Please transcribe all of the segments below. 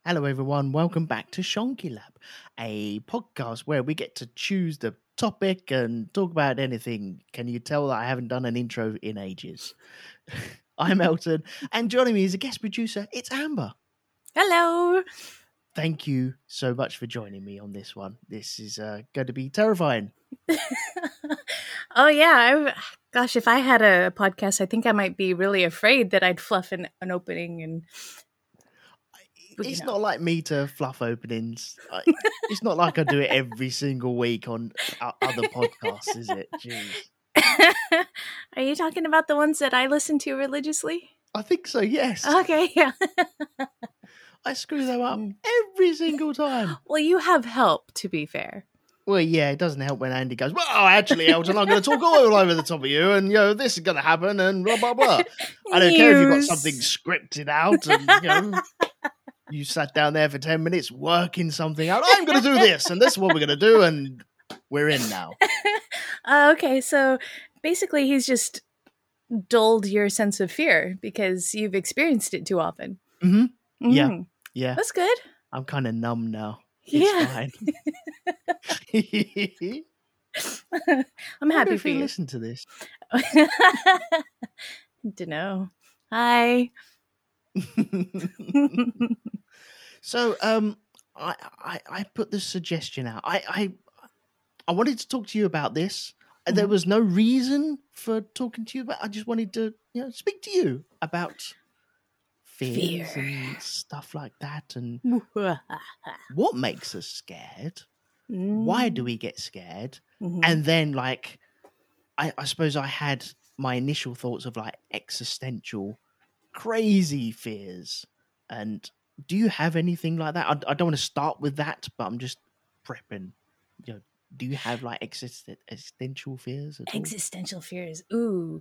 Hello, everyone. Welcome back to Shonky Lab, a podcast where we get to choose the topic and talk about anything. Can you tell that I haven't done an intro in ages? I'm Elton, and joining me as a guest producer, it's Amber. Hello. Thank you so much for joining me on this one. This is going to be terrifying. Oh, yeah. Gosh, if I had a podcast, I think I might be really afraid that I'd fluff an opening and... It's not like me to fluff openings. It's not like I do it every single week on other podcasts, is it? Jeez. Are you talking about the ones that I listen to religiously? I think so, yes. Okay, yeah. I screw them up every single time. Well, you have help, to be fair. Well, yeah, it doesn't help when Andy goes, well, actually, Elton, I'm going to talk all over the top of you, and, this is going to happen, and blah, blah, blah. I don't care if you've got something scripted out, and, you sat down there for 10 minutes working something out. I'm going to do this, and this is what we're going to do, and we're in now. Okay, so basically he's just dulled your sense of fear because you've experienced it too often. Mm-hmm. Yeah. That's good. I'm kind of numb now. It's fine. I'm happy for you. you. Listen to this. Dunno. Hi. So, I put this suggestion out. I wanted to talk to you about this. There was no reason for talking to you about. I just wanted to, speak to you about fears and stuff like that, and what makes us scared. Why do we get scared? And then, I suppose I had my initial thoughts of existential, crazy fears. And do you have anything like that? I don't want to start with that, but I'm just prepping. Do you have existential fears at all? Existential fears. Ooh.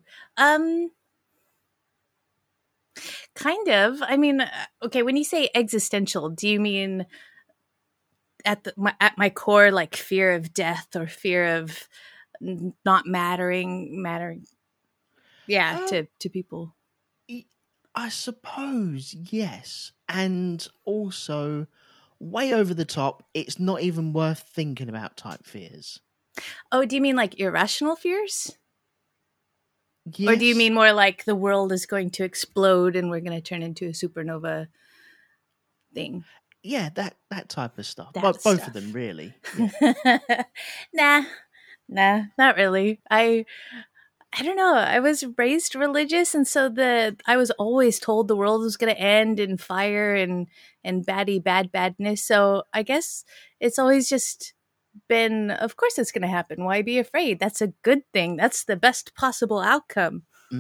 Kind of. I mean, okay, when you say existential, do you mean at my core, like fear of death or fear of not mattering? Yeah, to people. I suppose, yes. And also, way over the top, it's not even worth thinking about type fears. Oh, do you mean like irrational fears? Yes. Or do you mean more like the world is going to explode and we're going to turn into a supernova thing? Yeah, that type of stuff. Both of them, really. Yeah. Nah, not really. I don't know. I was raised religious, and so I was always told the world was going to end in fire and badness. So I guess it's always just been, of course it's going to happen. Why be afraid? That's a good thing. That's the best possible outcome.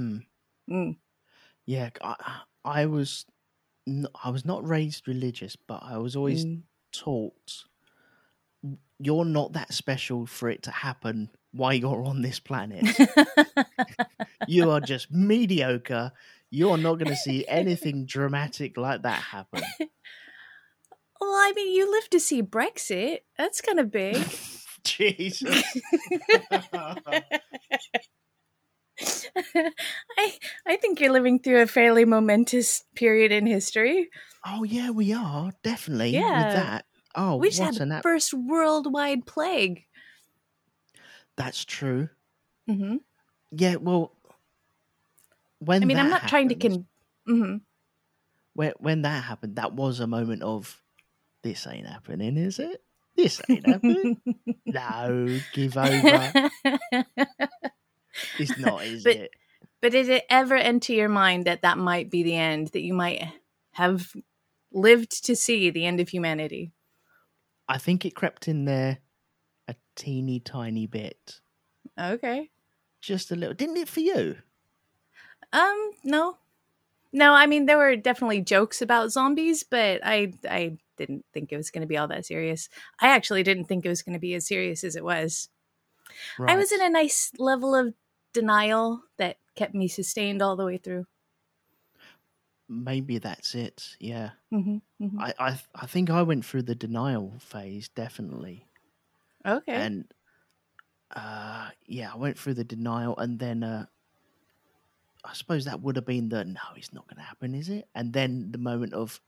Yeah, I was not raised religious, but I was always taught you're not that special for it to happen while you're on this planet. You are just mediocre. You're not going to see anything dramatic like that happen. Well, I mean, you live to see Brexit. That's kind of big. Jesus. I think you're living through a fairly momentous period in history. Oh, yeah, we are. Definitely. Yeah. With that. Oh, we just had the first worldwide plague. That's true. Mm-hmm. Yeah, well, I'm not trying to... When that happened, that was a moment of, this ain't happening, is it? This ain't happening. No, give over. It's not, is it? But did it ever enter your mind that might be the end, that you might have lived to see the end of humanity? I think it crept in there a teeny tiny bit. Okay. Just a little. Didn't it for you? No. No, I mean, there were definitely jokes about zombies, but I didn't think it was going to be all that serious. I actually didn't think it was going to be as serious as it was. Right. I was in a nice level of denial that kept me sustained all the way through. Maybe that's it, yeah. Mm-hmm, mm-hmm. I think I went through the denial phase, definitely. Okay. And, I went through the denial, and then I suppose that would have been no, it's not going to happen, is it? And then the moment of,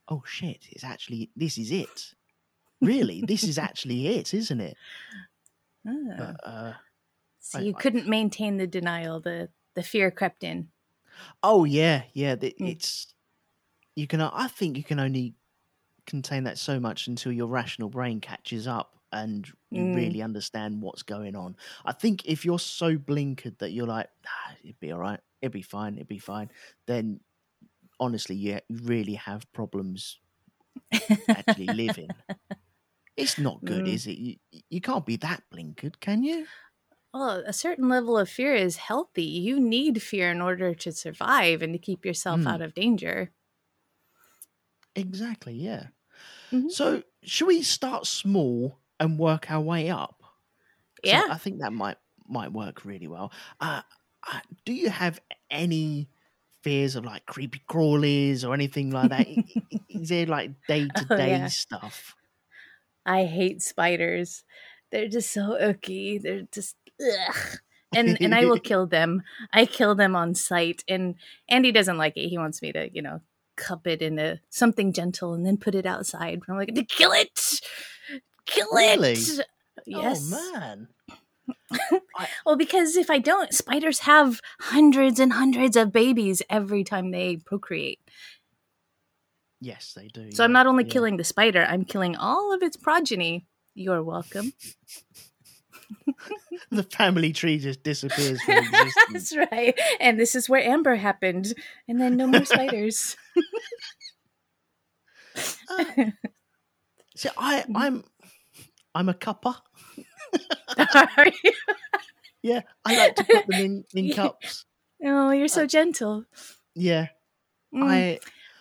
oh shit, this is it. Really, this is actually it, isn't it? Ah. But So you couldn't maintain the denial. The fear crept in. oh yeah, it's you can. I think you can only contain that so much until your rational brain catches up and you really understand what's going on. I think if you're so blinkered that you're like, it'd be all right, it'd be fine, then honestly, you really have problems actually living. It's not good, is it? You can't be that blinkered, can you? Well, a certain level of fear is healthy. You need fear in order to survive and to keep yourself out of danger. Exactly, yeah. Mm-hmm. So, should we start small and work our way up? Yeah. I think that might work really well. Do you have any fears of like creepy crawlies or anything like that? Is there like day-to-day stuff? I hate spiders. They're just so icky. They're just ugh. And I will kill them. I kill them on sight. And Andy doesn't like it. He wants me to, cup it into something gentle and then put it outside. I'm like, kill it! Kill it! Yes. Oh man. Well, because if I don't, spiders have hundreds and hundreds of babies every time they procreate. Yes, they do. So I'm not only killing the spider, I'm killing all of its progeny. You're welcome. The family tree just disappears from existence. That's right. And this is where Amber happened. And then no more spiders. So I'm a cupper. Are you? Yeah, I like to put them in cups. Oh, you're so gentle. Yeah. I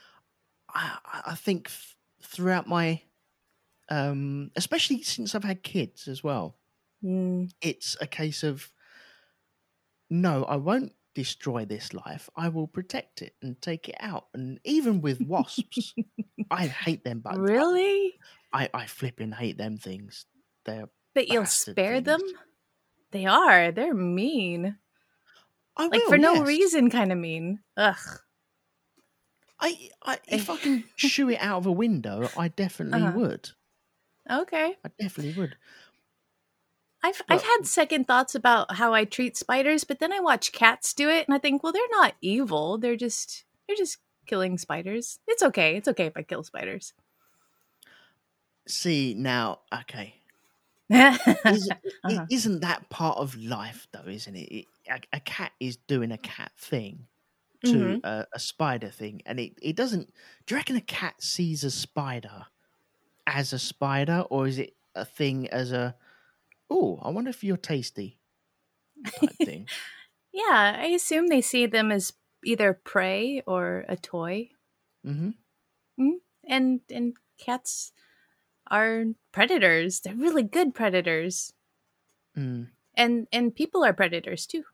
think throughout my especially since I've had kids as well, it's a case of no, I won't destroy this life. I will protect it and take it out. And even with wasps, I hate them. But really? I flipping hate them things. They're but you'll spare them? They are. They're mean. I like will, for no reason, kind of mean. Ugh. If I can shoo it out of a window, I definitely would. Okay. I definitely would. I've had second thoughts about how I treat spiders, but then I watch cats do it, and I think, well, they're not evil. They're just killing spiders. It's okay. It's okay if I kill spiders. See now, okay. Isn't that part of life, though? Isn't it? A cat is doing a cat thing to a spider thing, and it doesn't. Do you reckon a cat sees a spider as a spider, or is it a thing as a? Oh, I wonder if you're tasty. Type thing. Yeah, I assume they see them as either prey or a toy. Mm-hmm. And cats are predators. They're really good predators. And people are predators too.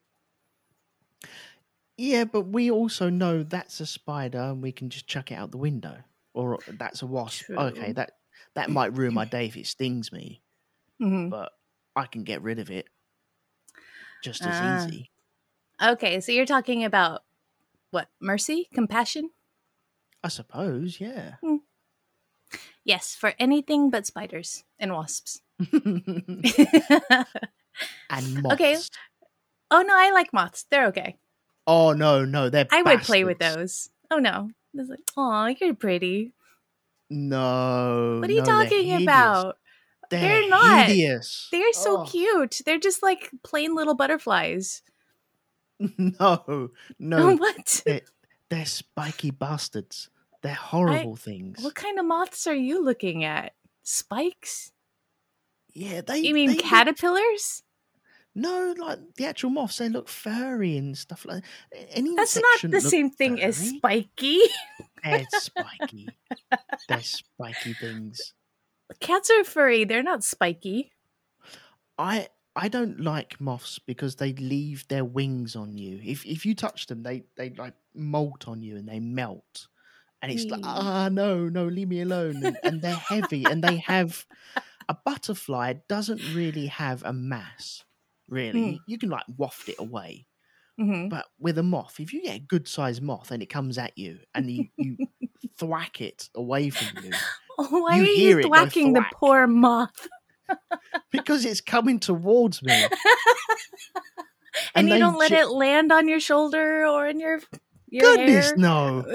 Yeah, but we also know that's a spider and we can just chuck it out the window. Or that's a wasp. True. Okay, that might ruin my day if it stings me. But I can get rid of it just as easy. Okay, so you're talking about what? Mercy? Compassion? I suppose, yeah. Yes, for anything but spiders and wasps. And moths. Okay. Oh, no, I like moths. They're okay. Oh, no, they're I would play with those. Oh, no. It's like, oh, you're pretty. No. What are you talking about? They're not hideous. They're so cute. They're just like plain little butterflies. No. What? They're spiky bastards. They're horrible things. What kind of moths are you looking at? Spikes? Yeah, You mean caterpillars? No, like the actual moths, they look furry and stuff like that. That's not the same thing as spiky. They're spiky. They're spiky things. Cats are furry. They're not spiky. I don't like moths because they leave their wings on you. If you touch them, they like molt on you and they melt. And it's like, no, leave me alone. And they're heavy and they have a butterfly doesn't really have a mass. Really, you can like waft it away, Hmm. But with a moth, if you get a good sized moth and it comes at you and you thwack it away from you, Why you are you hear it go thwacking the thwack poor moth? because it's coming towards me. And you they don't let it land on your shoulder or in your goodness hair? no.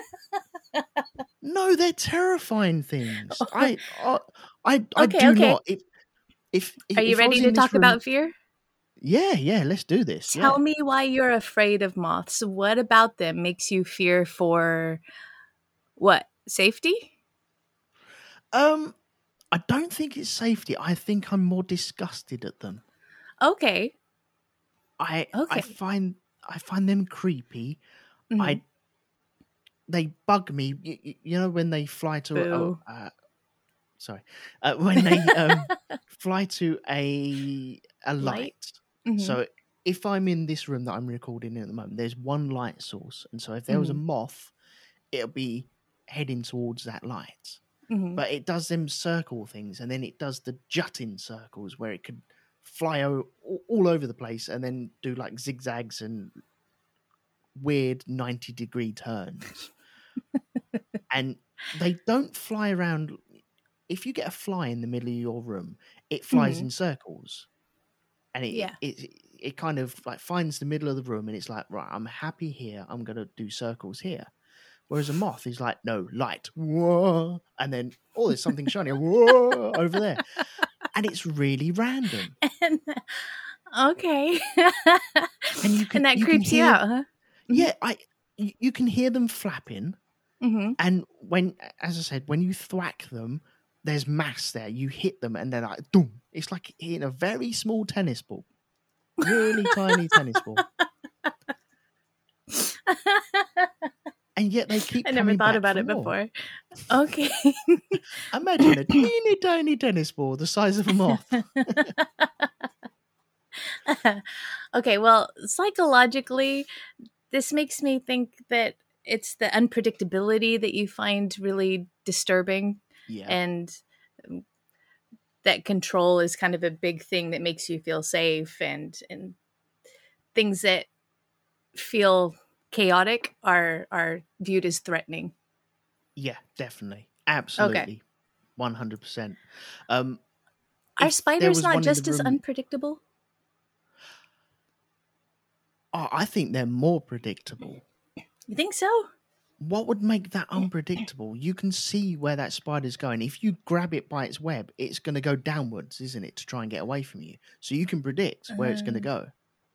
No, they're terrifying things. I Okay, do okay. not. If Are you if I was ready in to this talk room, about fear? yeah, let's do this. Yeah. Tell me why you're afraid of moths. What about them makes you fear for what? Safety? I don't think it's safety. I think I'm more disgusted at them. Okay. I Okay. find them creepy. Mhm. They bug me. You know when they fly to Boo. when they fly to a Light? light. Mhm. So if I'm in this room that I'm recording in at the moment, there's one light source, and so if there was a Mhm. moth, it'll be heading towards that light. Mhm. But it does them circle things, and then it does the jutting circles where it could fly all over the place and then do like zigzags and weird 90-degree turns. And they don't fly around. If you get a fly in the middle of your room, it flies Mhm. in circles, and Yeah. it kind of like finds the middle of the room, and it's like, right, I'm happy here. I'm gonna do circles here. Whereas a moth is like, no, light, whoa, and then there's something shiny, whoa, over there, and it's really random. And, okay. And you can creeps you hear, out, huh? yeah, you can hear them flapping, Mm-hmm. and when, as I said, when you thwack them, there's mass there. You hit them, and they're like, boom. It's like hitting a very small tennis ball, really tiny tennis ball, and yet they keep I coming never thought back about for it more. before. Okay. Imagine a teeny tiny tennis ball the size of a moth. Okay, well, psychologically, this makes me think that it's the unpredictability that you find really disturbing. Yeah. And that control is kind of a big thing that makes you feel safe, and things that feel chaotic are viewed as threatening. Yeah, definitely. Absolutely. 100%. Are spiders not just as room, unpredictable? I think they're more predictable. You think so? What would make that unpredictable? You can see where that spider's going. If you grab it by its web, it's going to go downwards, isn't it, to try and get away from you? So you can predict where it's going to go.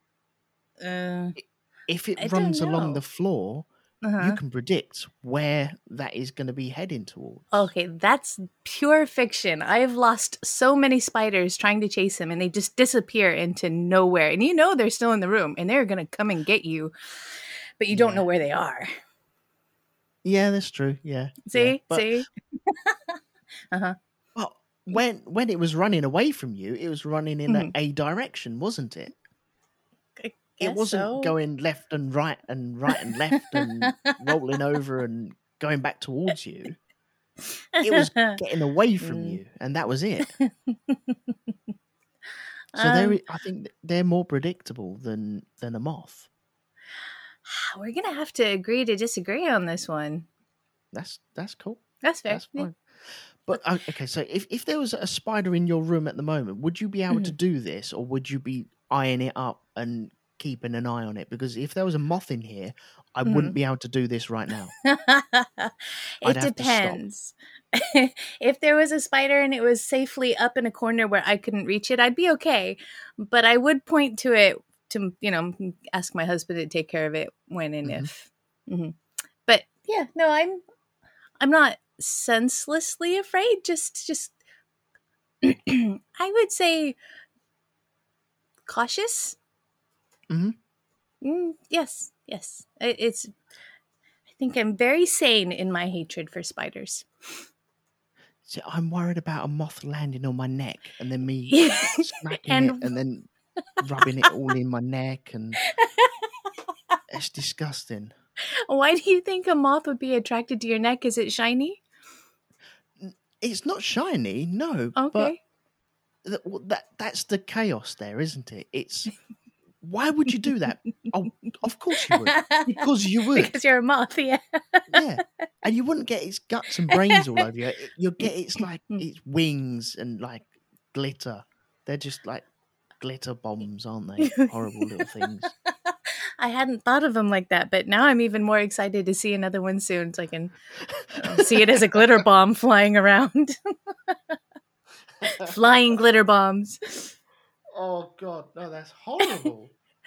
If it runs along the floor, you can predict where that is going to be heading towards. Okay, that's pure fiction. I've lost so many spiders trying to chase them, and they just disappear into nowhere. And you know they're still in the room, and they're going to come and get you, but you don't know where they are. Yeah, that's true. Yeah. See? But, See? Uh-huh. Well, when it was running away from you, it was running in a direction, wasn't it? It wasn't going left and right and left and rolling over and going back towards you. It was getting away from you, and that was it. So I think they're more predictable than a moth. We're gonna have to agree to disagree on this one. That's cool. That's fair. That's fine. But okay, so if there was a spider in your room at the moment, would you be able to do this, or would you be eyeing it up and keeping an eye on it? Because if there was a moth in here, I wouldn't be able to do this right now. It depends. If there was a spider and it was safely up in a corner where I couldn't reach it, I'd be okay. But I would point to it to, ask my husband to take care of it when and if. Mm-hmm. But yeah, no, I'm not senselessly afraid. Just I would say cautious. Yes. It's. I think I'm very sane in my hatred for spiders. So I'm worried about a moth landing on my neck and then me smacking it and then rubbing it all in my neck, and it's disgusting. Why do you think a moth would be attracted to your neck? Is it shiny? It's not shiny, no. Okay. But that's the chaos there, isn't it? It's Why would you do that? Oh, of course you would. Because you would. Because you're a moth, yeah. Yeah. And you wouldn't get its guts and brains all over you. You'll get its wings and like glitter. They're just like glitter bombs, aren't they? Horrible little things. I hadn't thought of them like that, but now I'm even more excited to see another one soon so I can see it as a glitter bomb flying around. Flying glitter bombs. Oh, God. No, that's horrible.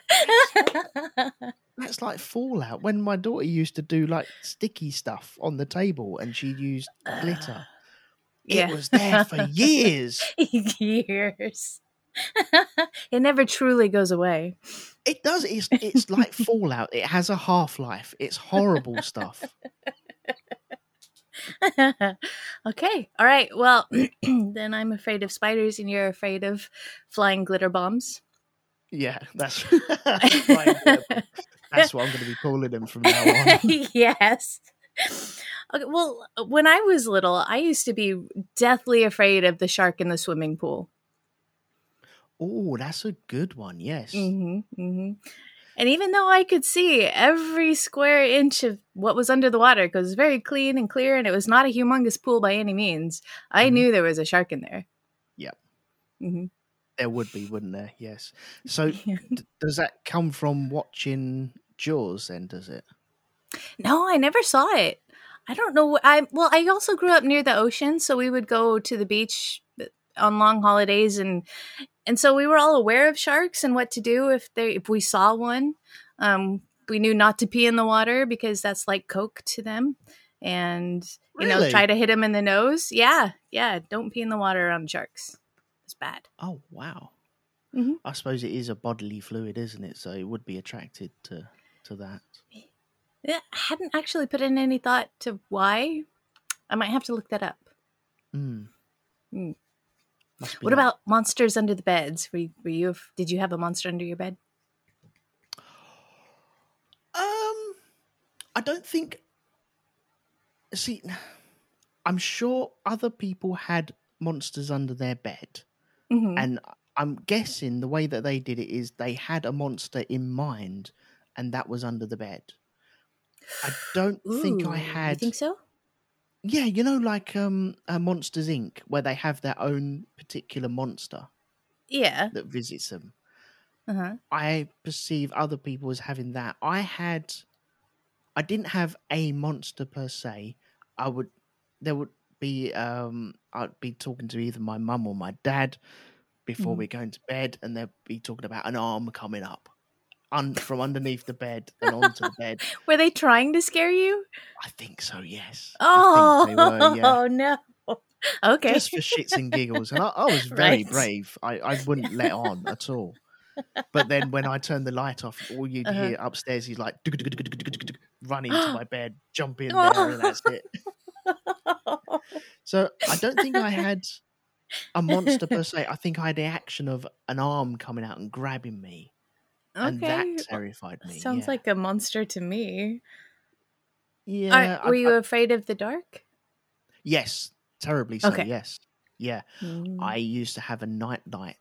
That's like Fallout. When my daughter used to do like sticky stuff on the table and she used glitter. Yeah. It was there for years. Years. It never truly goes away. It does. It's like Fallout. It has a half-life. It's horrible stuff. Okay. All right. Well, then I'm afraid of spiders and you're afraid of flying glitter bombs. Yeah, that's that's what I'm going to be calling them from now on. Yes. Okay, well, when I was little, I used to be deathly afraid of the shark in the swimming pool. Oh, that's a good one. Yes. Mm-hmm, mm-hmm. And even though I could see every square inch of what was under the water, because it was very clean and clear, and it was not a humongous pool by any means, I knew there was a shark in there. Yep. Mm-hmm. There would be, wouldn't there? Yes. So Yeah. Does that come from watching Jaws then, does it? No, I never saw it. I don't know. I also grew up near the ocean, so we would go to the beach on long holidays, and so we were all aware of sharks and what to do if we saw one. We knew not to pee in the water because that's like Coke to them, and Really? try to hit them in the nose. Yeah, don't pee in the water around sharks. It's bad. Oh, wow. Mm-hmm. I suppose it is a bodily fluid, isn't it? So it would be attracted to that. Yeah, I hadn't actually put in any thought to why. I might have to look that up. Mm. What about monsters under the beds? Did you have a monster under your bed? I don't think. See, I'm sure other people had monsters under their bed, and I'm guessing the way that they did it is they had a monster in mind, and that was under the bed. I don't think I had. You think so? Yeah, like Monsters Inc., where they have their own particular monster. Yeah. That visits them. Uh-huh. I perceive other people as having that. I didn't have a monster per se. I'd be talking to either my mum or my dad before we're going to bed, and they'd be talking about an arm coming up from underneath the bed and onto the bed. Were they trying to scare you? I think so, yes. Oh, I think they were, yeah. Oh no. Okay. Just for shits and giggles. And I was very brave. I wouldn't let on at all. But then when I turned the light off, all you'd hear upstairs, he's like, run into my bed, jump in there, and that's it. So I don't think I had a monster per se. I think I had the action of an arm coming out and grabbing me. Okay. And that terrified me. Sounds like a monster to me. Yeah. Were you afraid of the dark? Yes. Terribly so, Okay. yes. Yeah. I used to have a night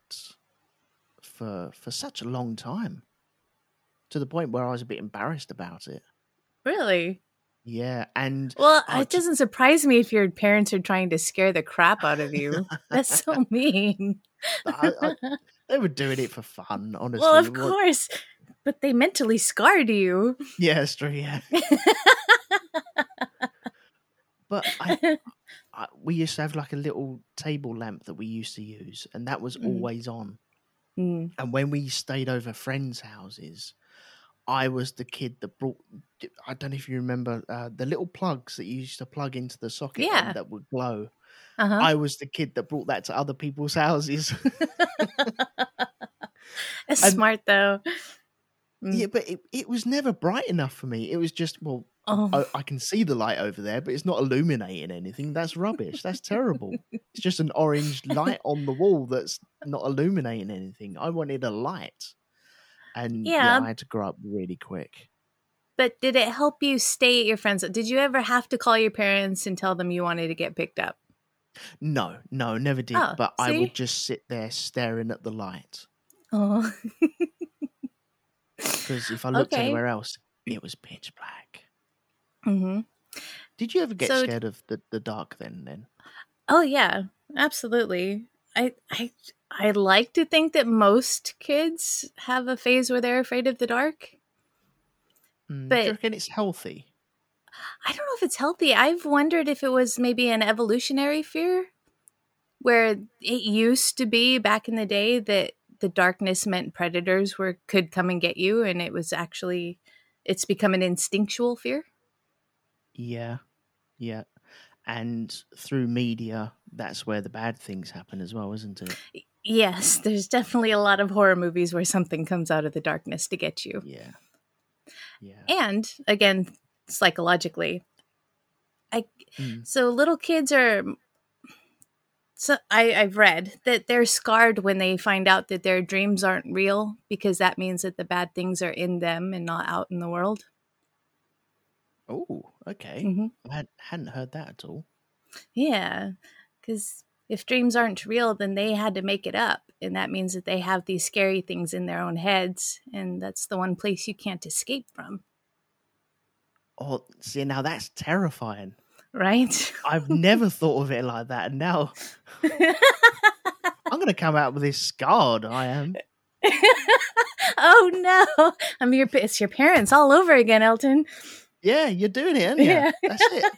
for such a long time, to the point where I was a bit embarrassed about it. Really? Yeah, and it doesn't surprise me if your parents are trying to scare the crap out of you. That's so mean. They were doing it for fun, honestly. Well, of course, but they mentally scarred you. Yeah, that's true. Yeah, but we used to have like a little table lamp that we used to use, and that was always on. And when we stayed over friends' houses, I was the kid that brought, I don't know if you remember, the little plugs that you used to plug into the socket and that would glow. I was the kid that brought that to other people's houses. That's smart, though. Yeah, but it was never bright enough for me. It was just, I can see the light over there, but it's not illuminating anything. That's rubbish. That's terrible. It's just an orange light on the wall that's not illuminating anything. I wanted a light. And I had to grow up really quick. But did it help you stay at your friends'? Did you ever have to call your parents and tell them you wanted to get picked up? No, never did. Oh, but see? I would just sit there staring at the light. Oh. because if I looked Okay. anywhere else, it was pitch black. Hmm. Did you ever get So, scared of the dark then? oh yeah, absolutely. I like to think that most kids have a phase where they're afraid of the dark, Do you but reckon it's healthy? I don't know if it's healthy. I've wondered if it was maybe an evolutionary fear where it used to be back in the day that the darkness meant predators could come and get you, and it's become an instinctual fear. Yeah, yeah. And through media, that's where the bad things happen as well, isn't it? Yes, there's definitely a lot of horror movies where something comes out of the darkness to get you. Yeah, yeah. And again, psychologically, I Mm. so little kids are so I've read that they're scarred when they find out that their dreams aren't real because that means that the bad things are in them and not out in the world. Oh, okay. Hmm. Hadn't heard that at all. Yeah, because if dreams aren't real, then they had to make it up. And that means that they have these scary things in their own heads. And that's the one place you can't escape from. Oh, see, now that's terrifying. Right? I've never thought of it like that, and now I'm going to come out with this scarred. I am. Oh no. It's your parents all over again, Elton. Yeah, you're doing it, aren't you? Yeah. That's it.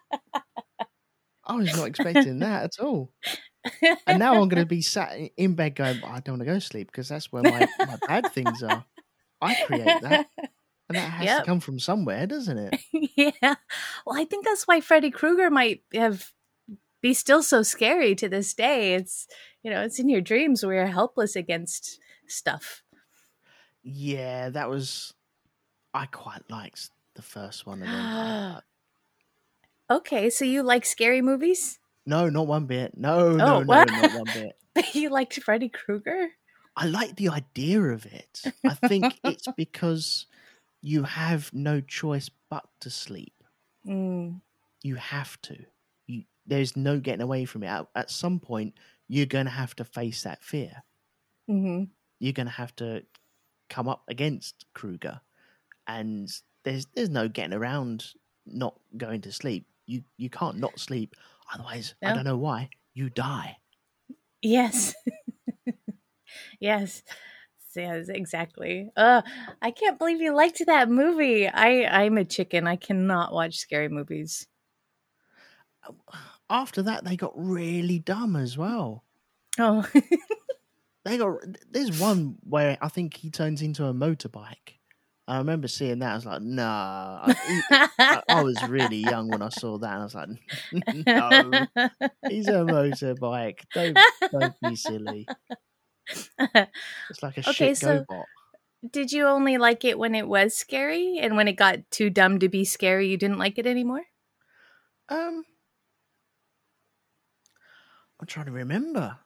I was not expecting that at all. And now I'm going to be sat in bed going, I don't want to go to sleep because that's where my bad things are. I create that. And that has to come from somewhere, doesn't it? Yeah. Well, I think that's why Freddy Krueger might be still so scary to this day. It's in your dreams where you're helpless against stuff. Yeah, I quite liked the first one. And then Okay, so you like scary movies? No, not one bit. No, what? not one bit. You liked Freddy Krueger? I like the idea of it. I think it's because you have no choice but to sleep. Mm. You have to. There's no getting away from it. At some point, you're going to have to face that fear. Mm-hmm. You're going to have to come up against Krueger, and there's no getting around not going to sleep. You can't not sleep. Otherwise, No? I don't know why, you die. Yes. Yes. Yes, exactly. I can't believe you liked that movie. I'm a chicken. I cannot watch scary movies. After that, they got really dumb as well. Oh. There's one where I think he turns into a motorbike. I remember seeing that. I was like, nah. I was really young when I saw that. And I was like, no, he's a motorbike. Don't be silly. It's like a shit GoBot. Did you only like it when it was scary? And when it got too dumb to be scary, you didn't like it anymore? I'm trying to remember.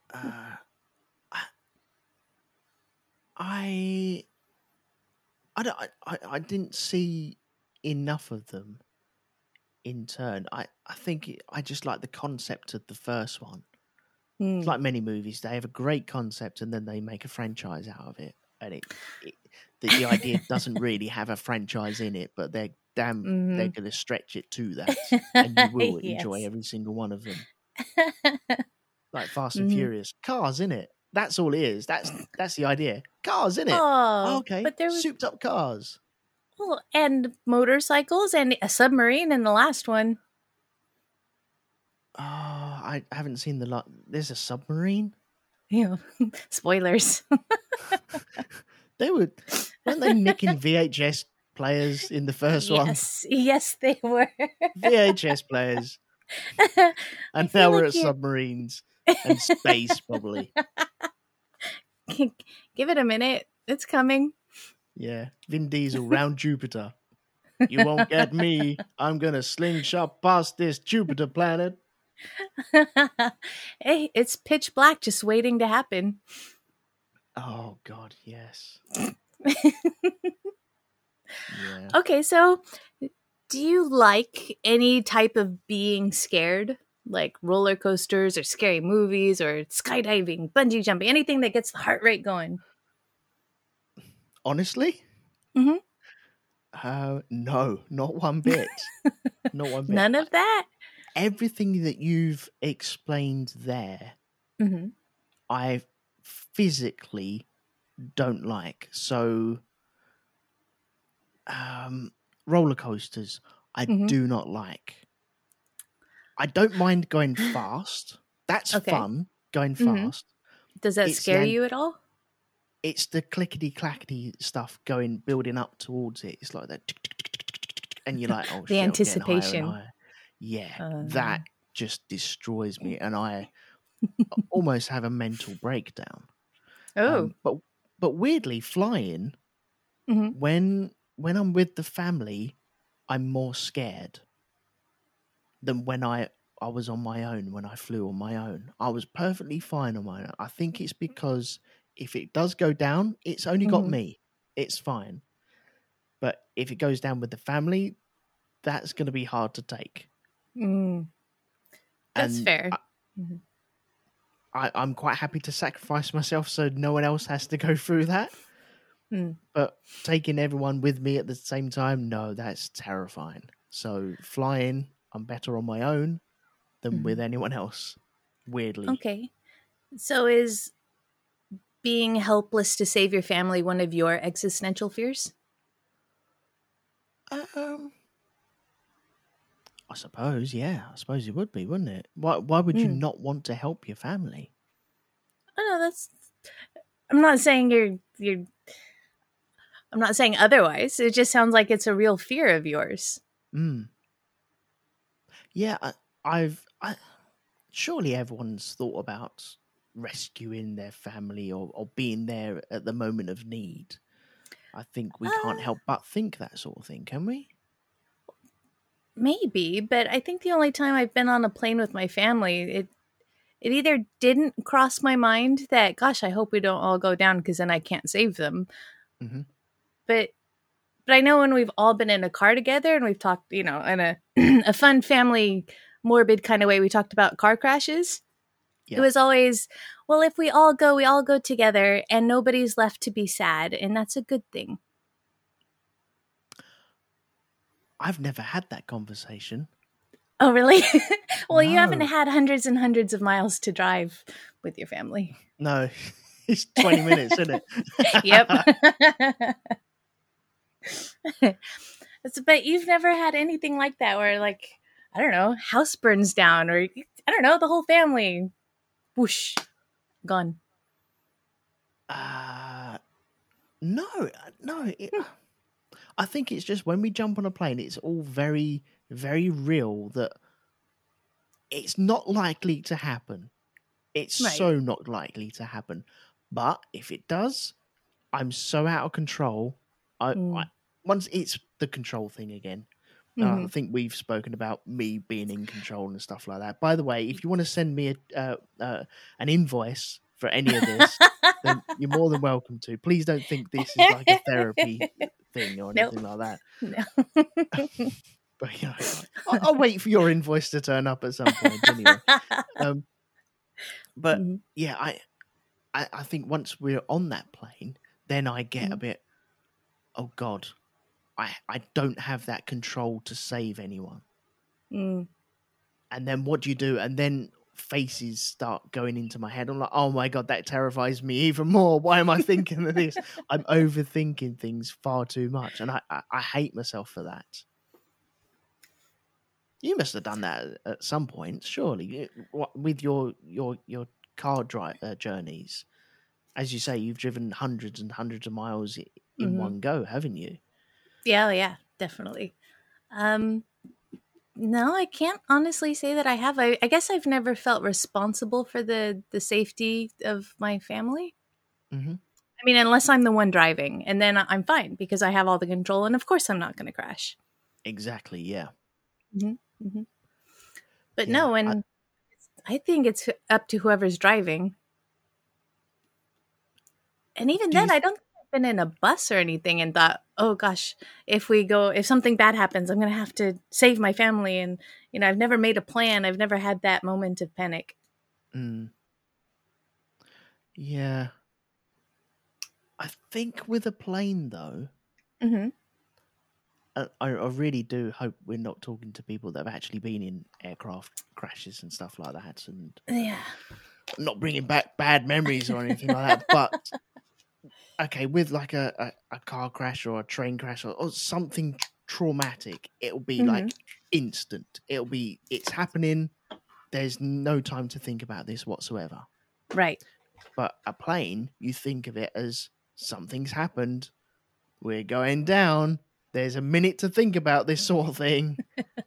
I didn't see enough of them in turn. I think I just like the concept of the first one. It's like many movies; they have a great concept and then they make a franchise out of it. And the idea doesn't really have a franchise in it, but they're they're going to stretch it to that, and you will enjoy every single one of them. Like Fast and Furious, cars in it. That's all it is. That's the idea. Cars in it. Oh, okay, but there was souped up cars. Well, and motorcycles and a submarine in the last one. Oh, I haven't seen the lot. There's a submarine. Yeah, spoilers. Weren't they nicking VHS players in the first one? Yes, they were. VHS players. And now we're at submarines and space, probably. Give it a minute. It's coming. Yeah. Vin Diesel round Jupiter. You won't get me. I'm going to slingshot past this Jupiter planet. Hey, it's pitch black just waiting to happen. Oh, God, yes. Yeah. Okay, so do you like any type of being scared? Like roller coasters or scary movies or skydiving, bungee jumping, anything that gets the heart rate going? Honestly, Hmm. no, not one bit. Not one bit. None of that. Everything that you've explained there, Hmm. I physically don't like. So, roller coasters, I Hmm. do not like. I don't mind going fast. That's Okay. fun, going Hmm. fast. Does that It's scare the you at all? it's the clickety clackety stuff building up towards it. It's like that, tick, tick, tick, tick, tick, tick, and you're like, oh The shit, I'm getting higher and anticipation. higher. Yeah, that Uh, just destroys me, and I almost have a mental breakdown. oh. But weirdly, flying Hmm. when I'm with the family, I'm more scared than when I was on my own. When I flew on my own, I was perfectly fine on my own. I think it's because if it does go down, it's only got Hmm. me. It's fine. But if it goes down with the family, that's going to be hard to take. Mm, that's And fair. Hmm. I'm quite happy to sacrifice myself so no one else has to go through that. Mm. But taking everyone with me at the same time, no, that's terrifying. So flying, I'm better on my own than with Hmm. anyone else. Weirdly. Okay. So is being helpless to save your family one of your existential fears? Um, I suppose, yeah. I suppose it would be, wouldn't it? Why would you Mm. not want to help your family? Oh no, that's. I'm not saying you're. I'm not saying otherwise. It just sounds like it's a real fear of yours. Mm. Yeah, I surely everyone's thought about rescuing their family or being there at the moment of need. I think we can't Uh, help but think that sort of thing, can we? Maybe, but I think the only time I've been on a plane with my family, it either didn't cross my mind that, gosh, I hope we don't all go down because then I can't save them. Hmm. But I know when we've all been in a car together and we've talked, in a a fun family morbid kind of way, we talked about car crashes. It Yeah, was always, well, if we all go together and nobody's left to be sad, and that's a good thing. I've never had that conversation. Oh, really? Well, you haven't No, had hundreds and hundreds of miles to drive with your family. no, it's 20 minutes, isn't Yep. it? But you've never had anything like that where, like, I don't know, house burns down, or I don't know, the whole family, whoosh, gone. uh, no, no. Hmm. I think it's just when we jump on a plane, it's all very, very real that it's not likely to happen. It's Right. so not likely to happen. But if it does, I'm so out of control. I Mm. once it's the control thing again. I Hmm. think we've spoken about me being in control and stuff like that. By the way, if you want to send me an invoice for any of this, then you're more than welcome to. Please don't think this is like a therapy thing or Nope. anything like that. No. But I'll wait for your invoice to turn up at some point anyway. Um, but Mhm. yeah, I think once we're on that plane, then I get a bit, oh God, I don't have that control to save anyone. Mm. And then what do you do? And then faces start going into my head. I'm like, oh my God, that terrifies me even more. Why am I thinking of this? I'm overthinking things far too much. And I hate myself for that. You must have done that at some point, surely, with your car drive journeys. As you say, you've driven hundreds and hundreds of miles in Hmm. one go, haven't you? Yeah, yeah, definitely. Um, no, I can't honestly say that I have. I guess I've never felt responsible for the safety of my family. Hmm. I mean, unless I'm the one driving, and then I'm fine because I have all the control, and of course I'm not going to crash. Exactly. Yeah. Hmm. Hmm. But Yeah. no, when I think it's up to whoever's driving, and even Do then, you? I don't think I've been in a bus or anything and thought, oh gosh, if something bad happens, I'm going to have to save my family, and I've never made a plan. I've never had that moment of panic. Mm, yeah. I think with a plane, though, Mm-hmm. I really do hope we're not talking to people that have actually been in aircraft crashes and stuff like that. And Yeah. I'm not bringing back bad memories or anything like that. But okay, with like a car crash or a train crash or something traumatic, it'll be Mm-hmm. like instant. It's happening. There's no time to think about this whatsoever. Right. But a plane, you think of it as something's happened. We're going down. There's a minute to think about this sort of thing.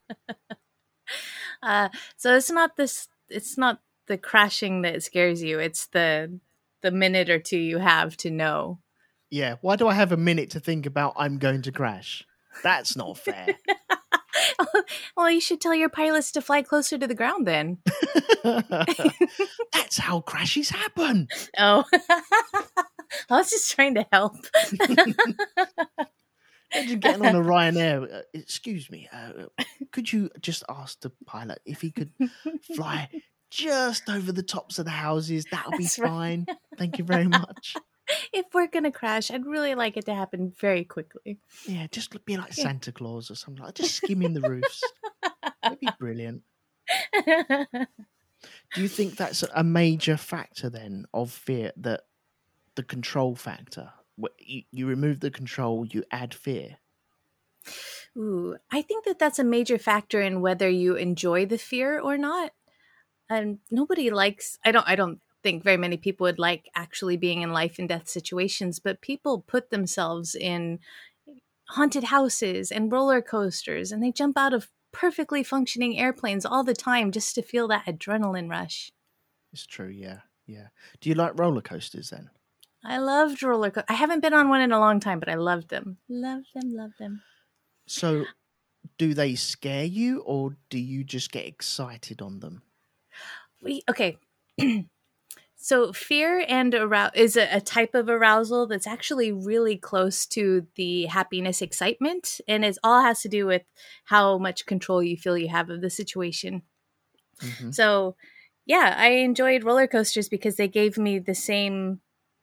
So it's not this. It's not the crashing that scares you. It's the minute or two you have to know. Yeah, why do I have a minute to think about I'm going to crash? That's not fair. Well, you should tell your pilots to fly closer to the ground then. That's how crashes happen. Oh, I was just trying to help. Imagine getting on a Ryanair. Excuse me, could you just ask the pilot if he could fly just over the tops of the houses? That'll be That's right. fine. Thank you very much. If we're gonna crash, I'd really like it to happen very quickly. Yeah, just be like Santa Claus or something like that. Just skimming the roofs. That'd be brilliant. Do you think that's a major factor then of fear, that the control factor? You remove the control, you add fear. Ooh, I think that that's a major factor in whether you enjoy the fear or not. And nobody likes. I don't think very many people would like actually being in life and death situations, but people put themselves in haunted houses and roller coasters, and they jump out of perfectly functioning airplanes all the time just to feel that adrenaline rush. It's true, yeah. Do you like roller coasters then? I loved roller coasters. I haven't been on one in a long time, but I loved them. Love them. So, do they scare you, or do you just get excited on them? Okay. So fear and is a type of arousal that's actually really close to the happiness excitement, and it all has to do with how much control you feel you have of the situation. Mm-hmm. So yeah, I enjoyed roller coasters because they gave me the same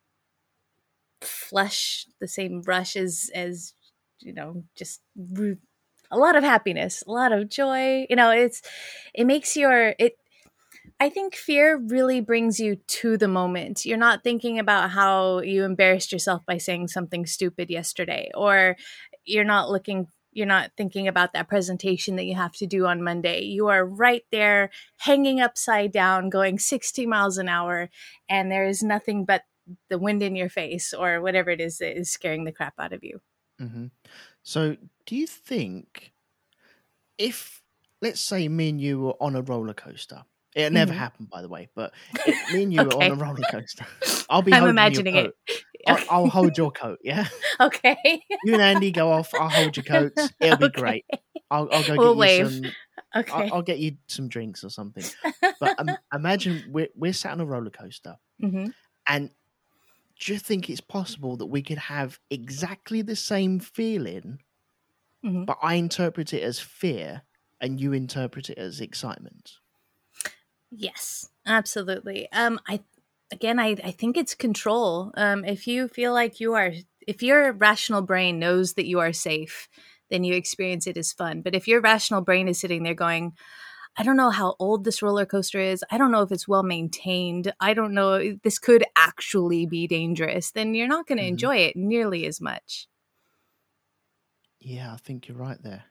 flush, the same rush as just a lot of happiness, a lot of joy. It makes I think fear really brings you to the moment. You're not thinking about how you embarrassed yourself by saying something stupid yesterday, or you're not thinking about that presentation that you have to do on Monday. You are right there, hanging upside down, going 60 miles an hour, and there is nothing but the wind in your face or whatever it is that is scaring the crap out of you. Mm-hmm. So, do you think if, let's say, me and you were on a roller coaster, it never happened, by the way, but me and you were on a roller coaster. I'm imagining your coat. it. I'll hold your coat, yeah? Okay. You and Andy go off, I'll hold your coats. It'll be great. I'll go We'll get wave. you some... Okay. I'll get you some drinks or something. But imagine we're sat on a roller coaster, and do you think it's possible that we could have exactly the same feeling, but I interpret it as fear and you interpret it as excitement? Yes, absolutely. I think it's control. If you feel like if your rational brain knows that you are safe, then you experience it as fun. But if your rational brain is sitting there going, I don't know how old this roller coaster is, I don't know if it's well maintained, I don't know, this could actually be dangerous, then you're not going to enjoy it nearly as much. Yeah, I think you're right there.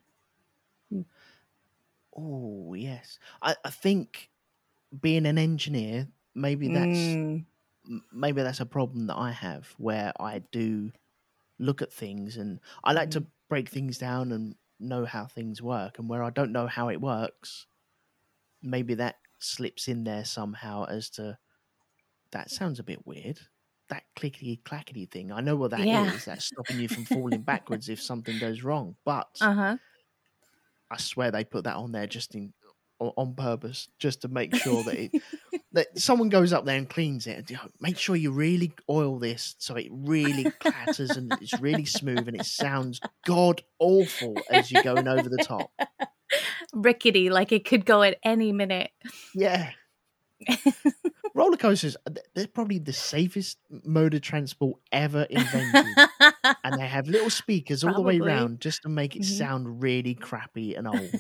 Oh, yes. I think being an engineer, maybe that's a problem that I have, where I do look at things and I like to break things down and know how things work, and where I don't know how it works, maybe that slips in there somehow as to, that sounds a bit weird, that clickety clackety thing. I know what that is. That's stopping you from falling backwards if something goes wrong, but I swear they put that on there just on purpose, just to make sure that that someone goes up there and cleans it. And, make sure you really oil this so it really clatters and it's really smooth and it sounds god awful as you're going over the top. Rickety, like it could go at any minute. Yeah. Roller coasters, they're probably the safest mode of transport ever invented. And they have little speakers all the way Probably. around just to make it sound really crappy and old.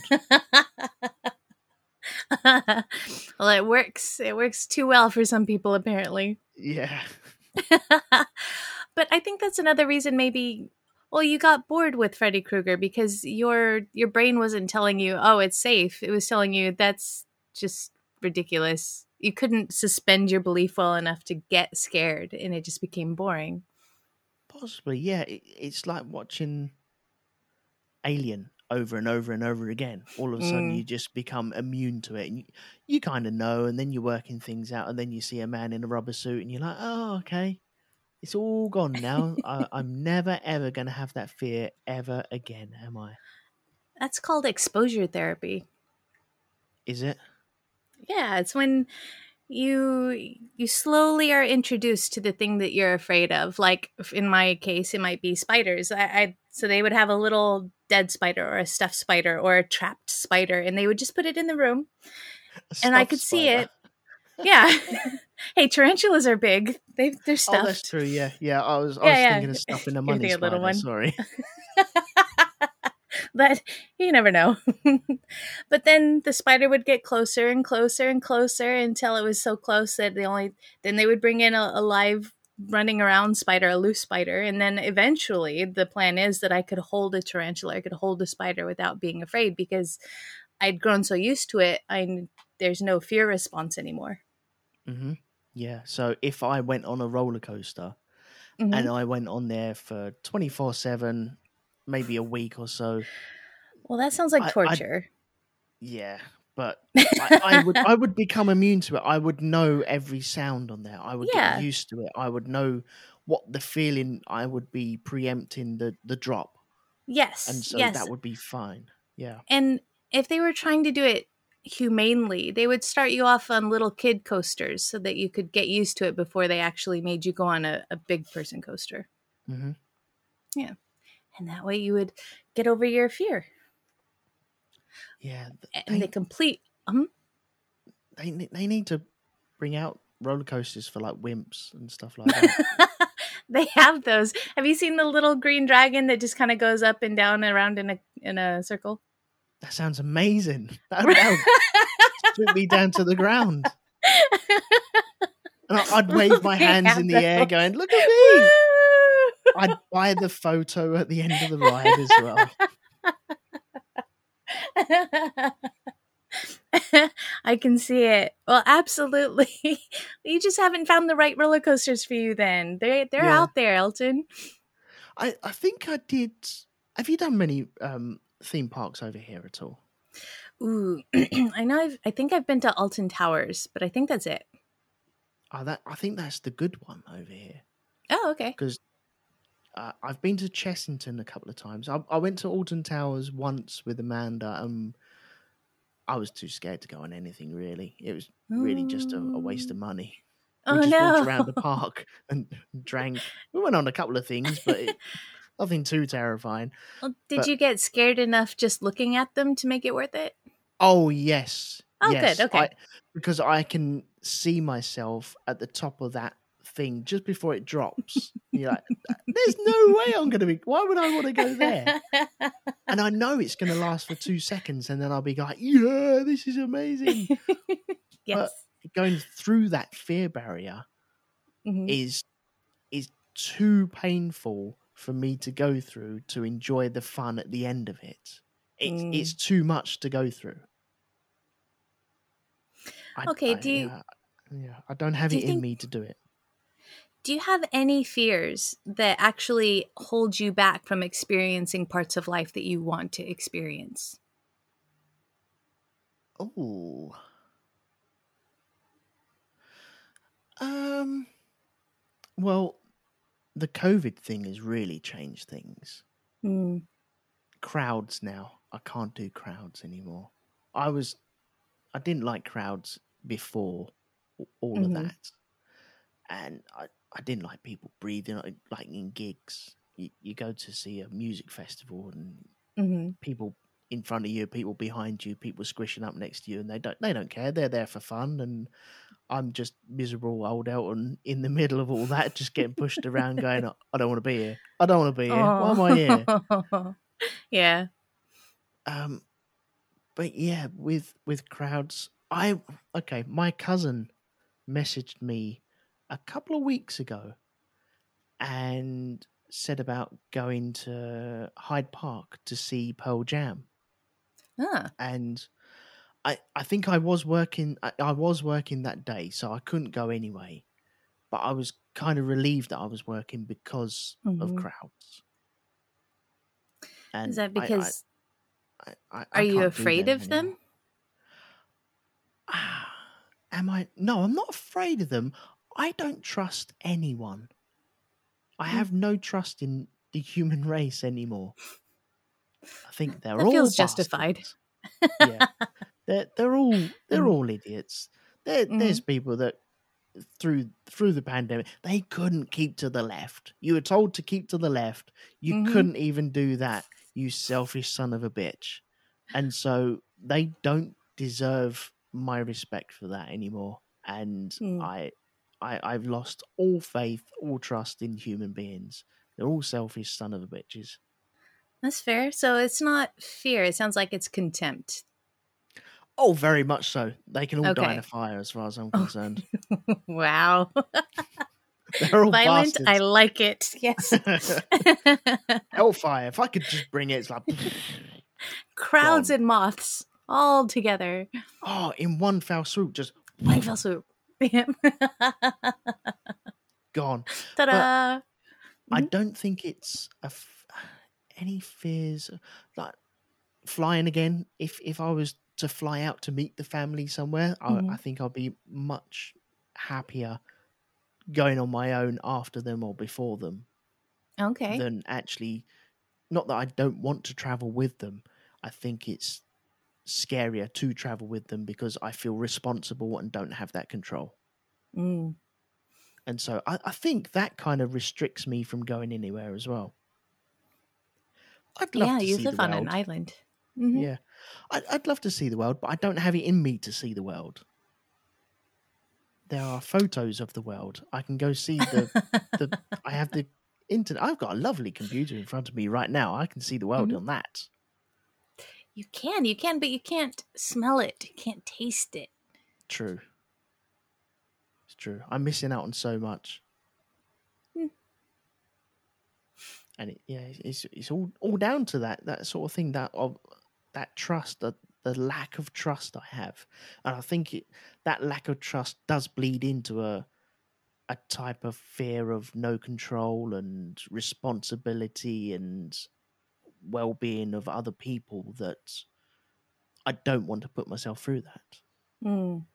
Well, it works. It works too well for some people, apparently. Yeah. But I think that's another reason maybe, well, you got bored with Freddy Krueger because your brain wasn't telling you, oh, it's safe. It was telling you that's just ridiculous. You couldn't suspend your belief well enough to get scared, and it just became boring. Possibly, yeah. It's like watching Alien over and over and over again. All of a sudden, you just become immune to it. And you kind of know, and then you're working things out, and then you see a man in a rubber suit, and you're like, oh, okay. It's all gone now. I'm never, ever going to have that fear ever again, am I? That's called exposure therapy. Is it? Yeah, it's when you slowly are introduced to the thing that you're afraid of. Like in my case, it might be spiders. So they would have a little dead spider or a stuffed spider or a trapped spider, and they would just put it in the room, and I could see it. Yeah. Hey, tarantulas are big. They're stuffed. Oh, that's true. Yeah, yeah. I was thinking of stuffing a money spider. Little one. Sorry. But you never know. But then the spider would get closer and closer and closer until it was so close that then they would bring in a live running around spider, a loose spider, and then eventually the plan is that I could hold a tarantula, I could hold a spider without being afraid because I'd grown so used to it. There's no fear response anymore. Mm-hmm. Yeah. So if I went on a roller coaster and I went on there for 24/7, maybe a week or so. Well, that sounds like torture. Yeah, but I would become immune to it. I would know every sound on there. I would get used to it. I would know what the feeling. I would be preempting the drop. Yes, and so that would be fine. Yeah. And if they were trying to do it humanely, they would start you off on little kid coasters so that you could get used to it before they actually made you go on a big person coaster. Mm-hmm. Yeah. And that way you would get over your fear. Yeah. And the complete... They need to bring out roller coasters for like wimps and stuff like that. They have those. Have you seen the little green dragon that just kind of goes up and down and around in a circle? That sounds amazing. That would strip me down to the ground. And I'd wave my hands in the air going, look at me. I'd buy the photo at the end of the ride as well. I can see it. Well, absolutely. You just haven't found the right roller coasters for you then. They're out there, Elton. I think I did. Have you done many theme parks over here at all? Ooh, I think I've been to Alton Towers, but I think that's it. I think that's the good one over here. Oh, okay. Because I've been to Chessington a couple of times. I went to Alton Towers once with Amanda. I was too scared to go on anything, really. It was really just a waste of money. We just walked around the park and drank. We went on a couple of things, but nothing too terrifying. Well, did you get scared enough just looking at them to make it worth it? Oh, yes. Oh, yes. Good. Okay. Because I can see myself at the top of that thing just before it drops. You're like, there's no way I'm going to be. Why would I want to go there? And I know it's going to last for 2 seconds, and then I'll be like, yeah, this is amazing. Yes. But going through that fear barrier is too painful for me to go through to enjoy the fun at the end of it. It's too much to go through. I don't have it in me to do it. Do you have any fears that actually hold you back from experiencing parts of life that you want to experience? Oh. Well, the COVID thing has really changed things. Crowds now. I can't do crowds anymore. I didn't like crowds before all of that. And I didn't like people breathing, like in gigs. You go to see a music festival and people in front of you, people behind you, people squishing up next to you, and they don't care. They're there for fun, and I'm just miserable old Elton in the middle of all that, just getting pushed around, going, I don't want to be here. I don't want to be here. Why am I here? Oh, yeah. Um, but yeah, with crowds, my cousin messaged me a couple of weeks ago and said about going to Hyde Park to see Pearl Jam. Ah. And I think I was working that day, so I couldn't go anyway. But I was kind of relieved that I was working because of crowds. And Is that because I are you can't do afraid them of anymore. them? Am I? No, I'm not afraid of them. I don't trust anyone. I have no trust in the human race anymore. I think they're That all feels justified. bastards. Yeah, they're all idiots. There's people that through the pandemic they couldn't keep to the left. You were told to keep to the left. You couldn't even do that. You selfish son of a bitch. And so they don't deserve my respect for that anymore. And I've lost all faith, all trust in human beings. They're all selfish son of a bitches. That's fair. So it's not fear. It sounds like it's contempt. Oh, very much so. They can all die in Okay. a fire as far as I'm concerned. Wow. They're all Violent. bastards. I like it. Yes. Hellfire. If I could just bring it, it's like Crowds gone. and moths all together. Oh, in one foul swoop, just One fell swoop. gone. Ta-da! I don't think it's any fears like flying again. If I was to fly out to meet the family somewhere, I think I'll be much happier going on my own after them or before them. Okay. Than actually, not that I don't want to travel with them. I think it's scarier to travel with them because I feel responsible and don't have that control. And so I think that kind of restricts me from going anywhere as well. I'd love to you see live the on world. an island. Yeah, I'd love to see the world, but I don't have it in me to see the world. There are photos of the world. I can go see the. I have the internet. I've got a lovely computer in front of me right now. I can see the world on that. You can, but you can't smell it. You can't taste it. True. It's true. I'm missing out on so much. And it's all down to that sort of thing, that trust, the lack of trust I have. And I think that lack of trust does bleed into a type of fear of no control and responsibility and well-being of other people that I don't want to put myself through that.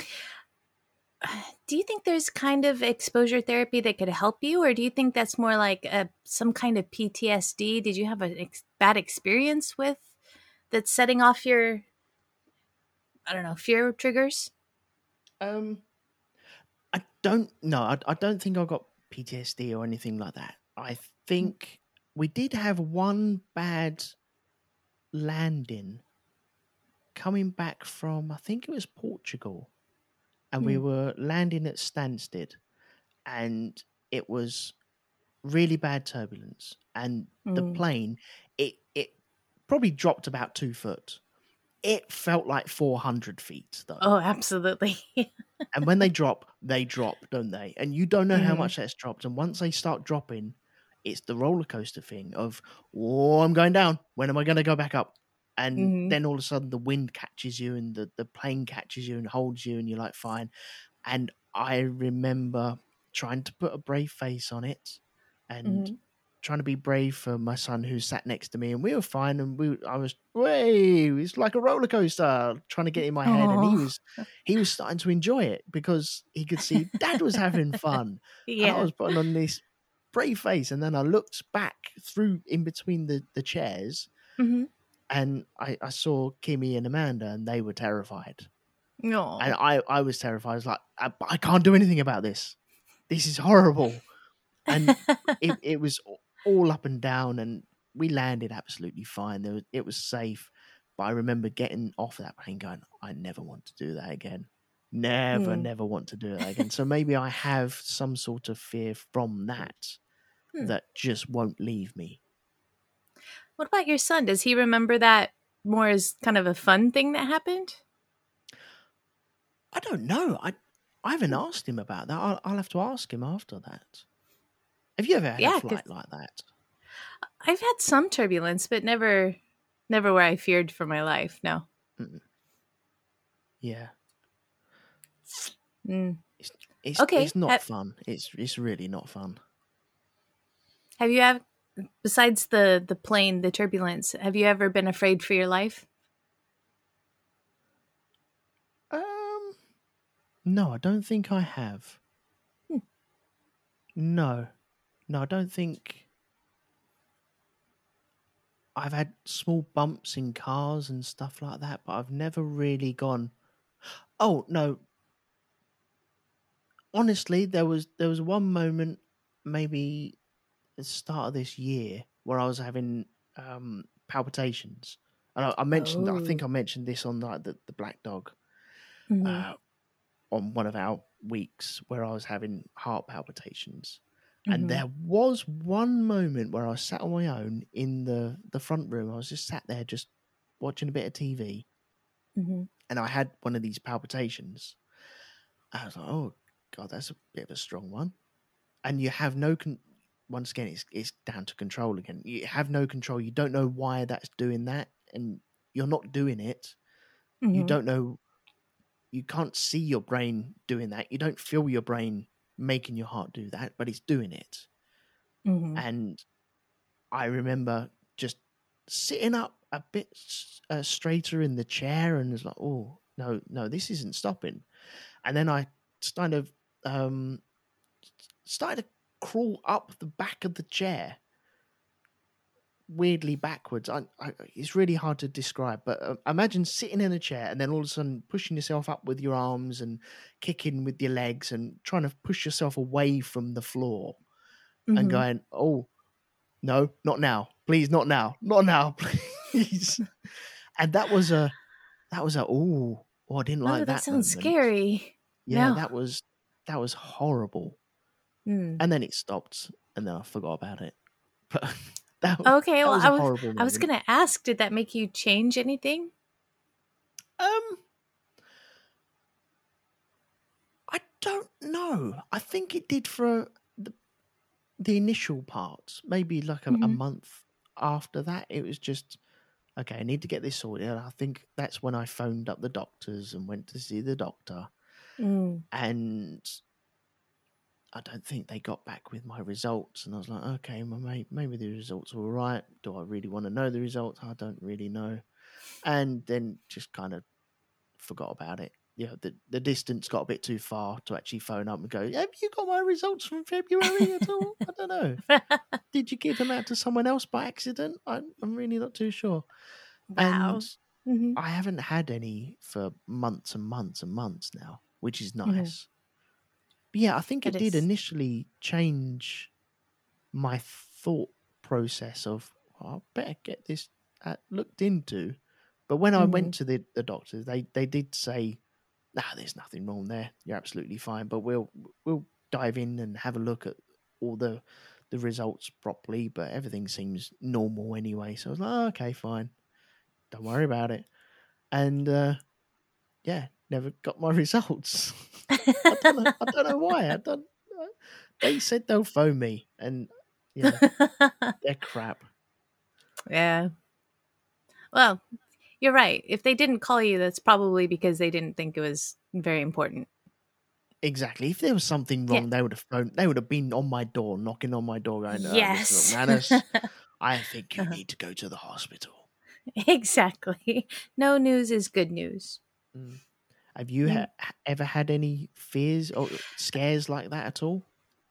Do you think there's kind of exposure therapy that could help you, or do you think that's more like some kind of PTSD? Did you have a bad experience with that's setting off your, I don't know, fear triggers? I don't know. I don't think I got PTSD or anything like that. I think we did have one bad landing coming back from, I think it was Portugal, and we were landing at Stansted, and it was really bad turbulence, and the plane it probably dropped about 2 foot. It felt like 400 feet though. Oh, absolutely. And when they drop, don't they? And you don't know how much that's dropped. And once they start dropping, it's the roller coaster thing of, oh, I'm going down. When am I going to go back up? And then all of a sudden the wind catches you and the plane catches you and holds you and you're like, fine. And I remember trying to put a brave face on it and trying to be brave for my son who sat next to me, and we were fine. And I was, way, it's like a roller coaster, trying to get in my head. And he was starting to enjoy it because he could see Dad was having fun. Yeah. And I was putting on this brave face. And then I looked back through in between the chairs, and I saw Kimmy and Amanda, and they were terrified. No. And I was terrified. I was like, I can't do anything about this. This is horrible. And it was all up and down, and we landed absolutely fine. It was safe. But I remember getting off that plane going, I never want to do that again. Mm. never want to do it again. So maybe I have some sort of fear from that Hmm. that just won't leave me. What about your son? Does he remember that more as kind of a fun thing that happened? I don't know. I haven't Hmm. asked him about that. I'll have to ask him after that. Have you ever had a Yeah, because flight like that? I've had some turbulence, but never where I feared for my life. No. Mm, yeah, Mm. it's it's Okay. not fun. It's really not fun. Have you ever, besides the plane, the turbulence, have you ever been afraid for your life? Um, no, I don't think I have. Hmm. No, no, I don't think I've had small bumps in cars and stuff like that, but I've never really gone. Oh no, honestly, there was one moment, maybe at the start of this year, where I was having palpitations, and I mentioned. I think Oh. I mentioned this on like the black dog Hmm. uh, on one of our weeks where I was having heart palpitations. And Hmm. there was one moment where I was sat on my own in the front room. I was just sat there, just watching a bit of TV, Hmm. and I had one of these palpitations. I was like, "Oh God, that's a bit of a strong one." And you have no once again, it's down to control again. You have no control. You don't know why that's doing that, and you're not doing it. You Hmm. don't know. You can't see your brain doing that. You don't feel your brain making your heart do that, but it's doing it. Hmm. And I remember just sitting up a bit straighter in the chair, and it's like, oh no, no, this isn't stopping. And then I kind of um, started to crawl up the back of the chair, weirdly backwards. It's really hard to describe, but imagine sitting in a chair and then all of a sudden pushing yourself up with your arms and kicking with your legs and trying to push yourself away from the floor and Hmm. going, oh no, not now, please, not now, not now, please. And that was a I didn't Oh, like that that sounds moment. scary. Yeah, No. that was horrible. Mm. And then it stopped, and then I forgot about it. But that Okay, that well, was a horrible I was moment. gonna ask, did that make you change anything? Um, I don't know. I think it did for the initial parts. Maybe like a Hmm. month after that, it was just okay. I need to get this sorted. And I think that's when I phoned up the doctors and went to see the doctor. Mm. And I don't think they got back with my results. And I was like, okay, well, maybe the results are all right. Do I really want to know the results? I don't really know. And then just kind of forgot about it. The distance got a bit too far to actually phone up and go, have you got my results from February at all? I don't know. Did you give them out to someone else by accident? I'm really not too sure. And Wow. Hmm. I haven't had any for months and months and months now, which is Hmm. nice. But yeah, I think That it did is. initially change my thought process of, I better get this looked into. But when I Hmm. went to the doctors, they did say, nah, there's nothing wrong there. You're absolutely fine. But we'll dive in and have a look at all the results properly. But everything seems normal anyway. So I was like, oh, okay, fine. Don't worry about it. And yeah, never got my results. I don't know. I don't know why. I don't. They said they'll phone me, and yeah, they're crap. Yeah. Well, you're right. If they didn't call you, that's probably because they didn't think it was very important. Exactly. If there was something Yeah. wrong, they would have phoned. They would have been on my door, knocking on my door, going, "Mr. Yes. McManus, I think you need to go to the hospital." Exactly. No news is good news. Mm. Have you Mm. ever had any fears or scares like that at all?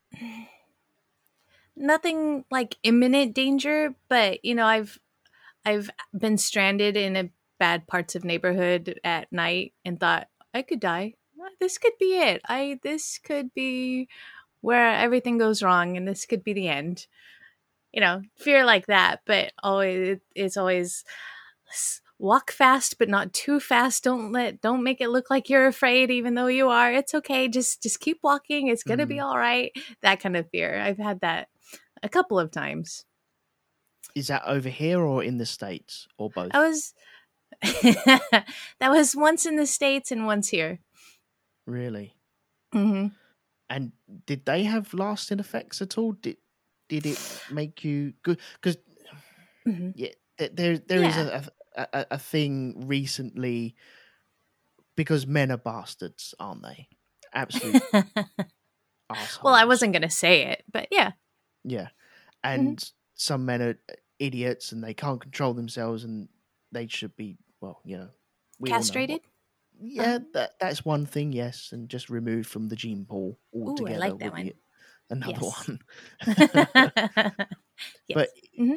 Nothing like imminent danger, but I've been stranded in a bad parts of neighborhood at night and thought I could die. This could be it. I This could be where everything goes wrong and this could be the end. Fear like that, but always it's always walk fast, but not too fast. Don't make it look like you're afraid, even though you are. It's okay. Just keep walking. It's gonna be all right. That kind of fear. I've had that a couple of times. Is that over here or in the States or both? I was that was once in the States and once here. Really? Mm-hmm. And did they have lasting effects at all? Did it make you good? Because yeah, there is a thing recently, because men are bastards, aren't they? Absolute assholes. Well, I wasn't going to say it, but yeah. Yeah. And some men are idiots and they can't control themselves and they should be, well, you know. Castrated? Yeah, that's one thing, yes. And just removed from the gene pool altogether. Ooh, I like that one. Another one. Yes. But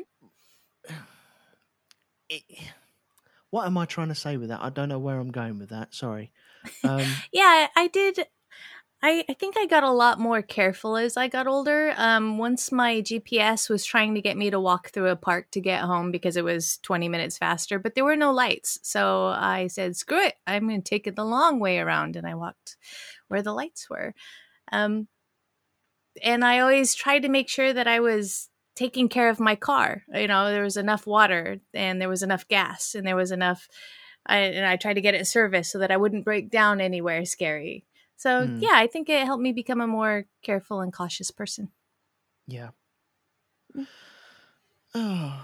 what am I trying to say with that? I don't know where I'm going with that. Sorry. Yeah, I did. I think I got a lot more careful as I got older. Once my GPS was trying to get me to walk through a park to get home because it was 20 minutes faster, but there were no lights. So I said, screw it. I'm going to take it the long way around. And I walked where the lights were. And I always tried to make sure that I was taking care of my car. You know, there was enough water and there was enough gas and there was enough. And I tried to get it serviced so that I wouldn't break down anywhere scary. So, yeah, I think it helped me become a more careful and cautious person. Yeah. Oh,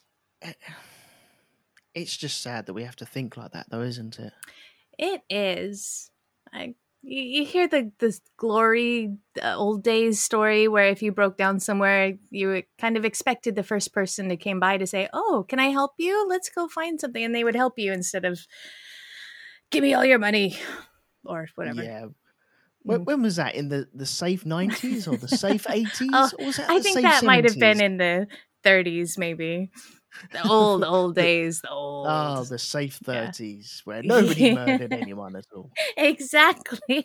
it's just sad that we have to think like that, though, isn't it? It is. You hear the glory old days story where if you broke down somewhere, you kind of expected the first person that came by to say, "Oh, can I help you? Let's go find something," and they would help you instead of "Give me all your money" or whatever. Yeah. When was that? In the safe 90s or the safe 80s? Oh, or was that I the think safe that 70s? might have been in the 30s, maybe. The old days. Oh, the safe 30s, where nobody murdered anyone at all. Exactly.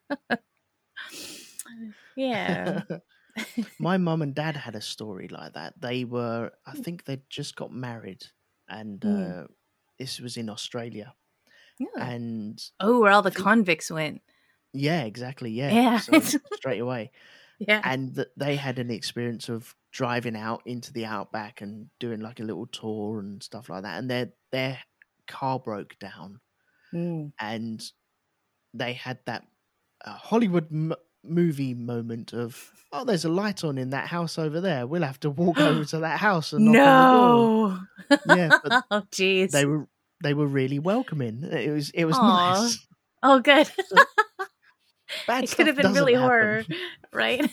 Yeah. My mum and dad had a story like that. I think they'd just got married, and this was in Australia. Yeah. And where all the convicts went. Yeah, exactly. Yeah. So straight away. Yeah. And they had an experience of driving out into the outback and doing like a little tour and stuff like that. And their car broke down, and they had that Hollywood movie moment of, oh, there's a light on in that house over there. We'll have to walk over to that house and knock on the door. Yeah, but oh, jeez. They were really welcoming. It was Aww. nice. Oh, good. Bad it could have been really horror, right?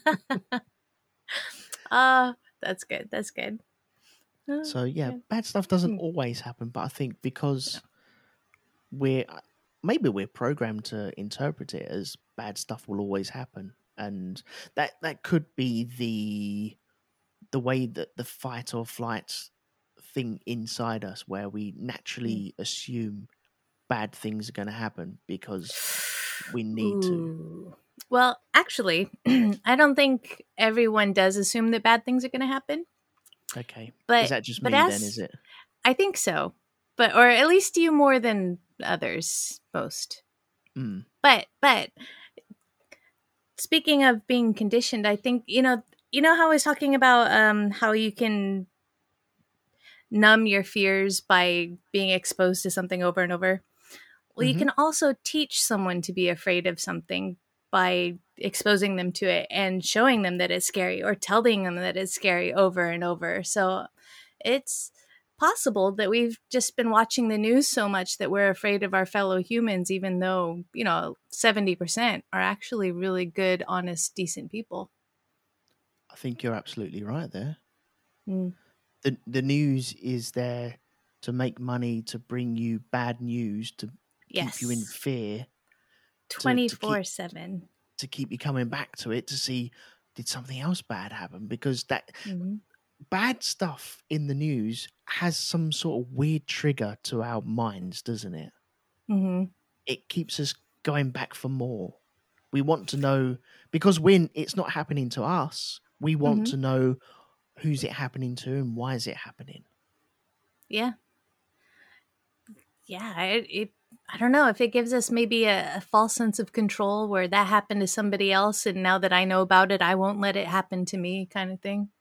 That's good. That's good. So yeah, bad stuff doesn't always happen, but I think because we're programmed to interpret it as bad stuff will always happen, and that could be the way that the fight or flight thing inside us, where we naturally assume bad things are going to happen because we need to. Well, actually, I don't think everyone does assume that bad things are going to happen. Okay. But is that just me then, is it? I think so. But or at least you more than others, most. But speaking of being conditioned, I think you know how I was talking about how you can numb your fears by being exposed to something over and over. Well, you can also teach someone to be afraid of something by exposing them to it and showing them that it's scary or telling them that it's scary over and over. So it's possible that we've just been watching the news so much that we're afraid of our fellow humans, even though, 70% are actually really good, honest, decent people. I think you're absolutely right there. The news is there to make money, to bring you bad news, to keep you in fear. 24/7. To keep you coming back to it to see, did something else bad happen? Because that bad stuff in the news has some sort of weird trigger to our minds, doesn't it? It keeps us going back for more. We want to know, because when it's not happening to us, we want to know who's it happening to and why is it happening. Yeah. yeah, I don't know if it gives us maybe a false sense of control where that happened to somebody else, and now that I know about it, I won't let it happen to me, kind of thing.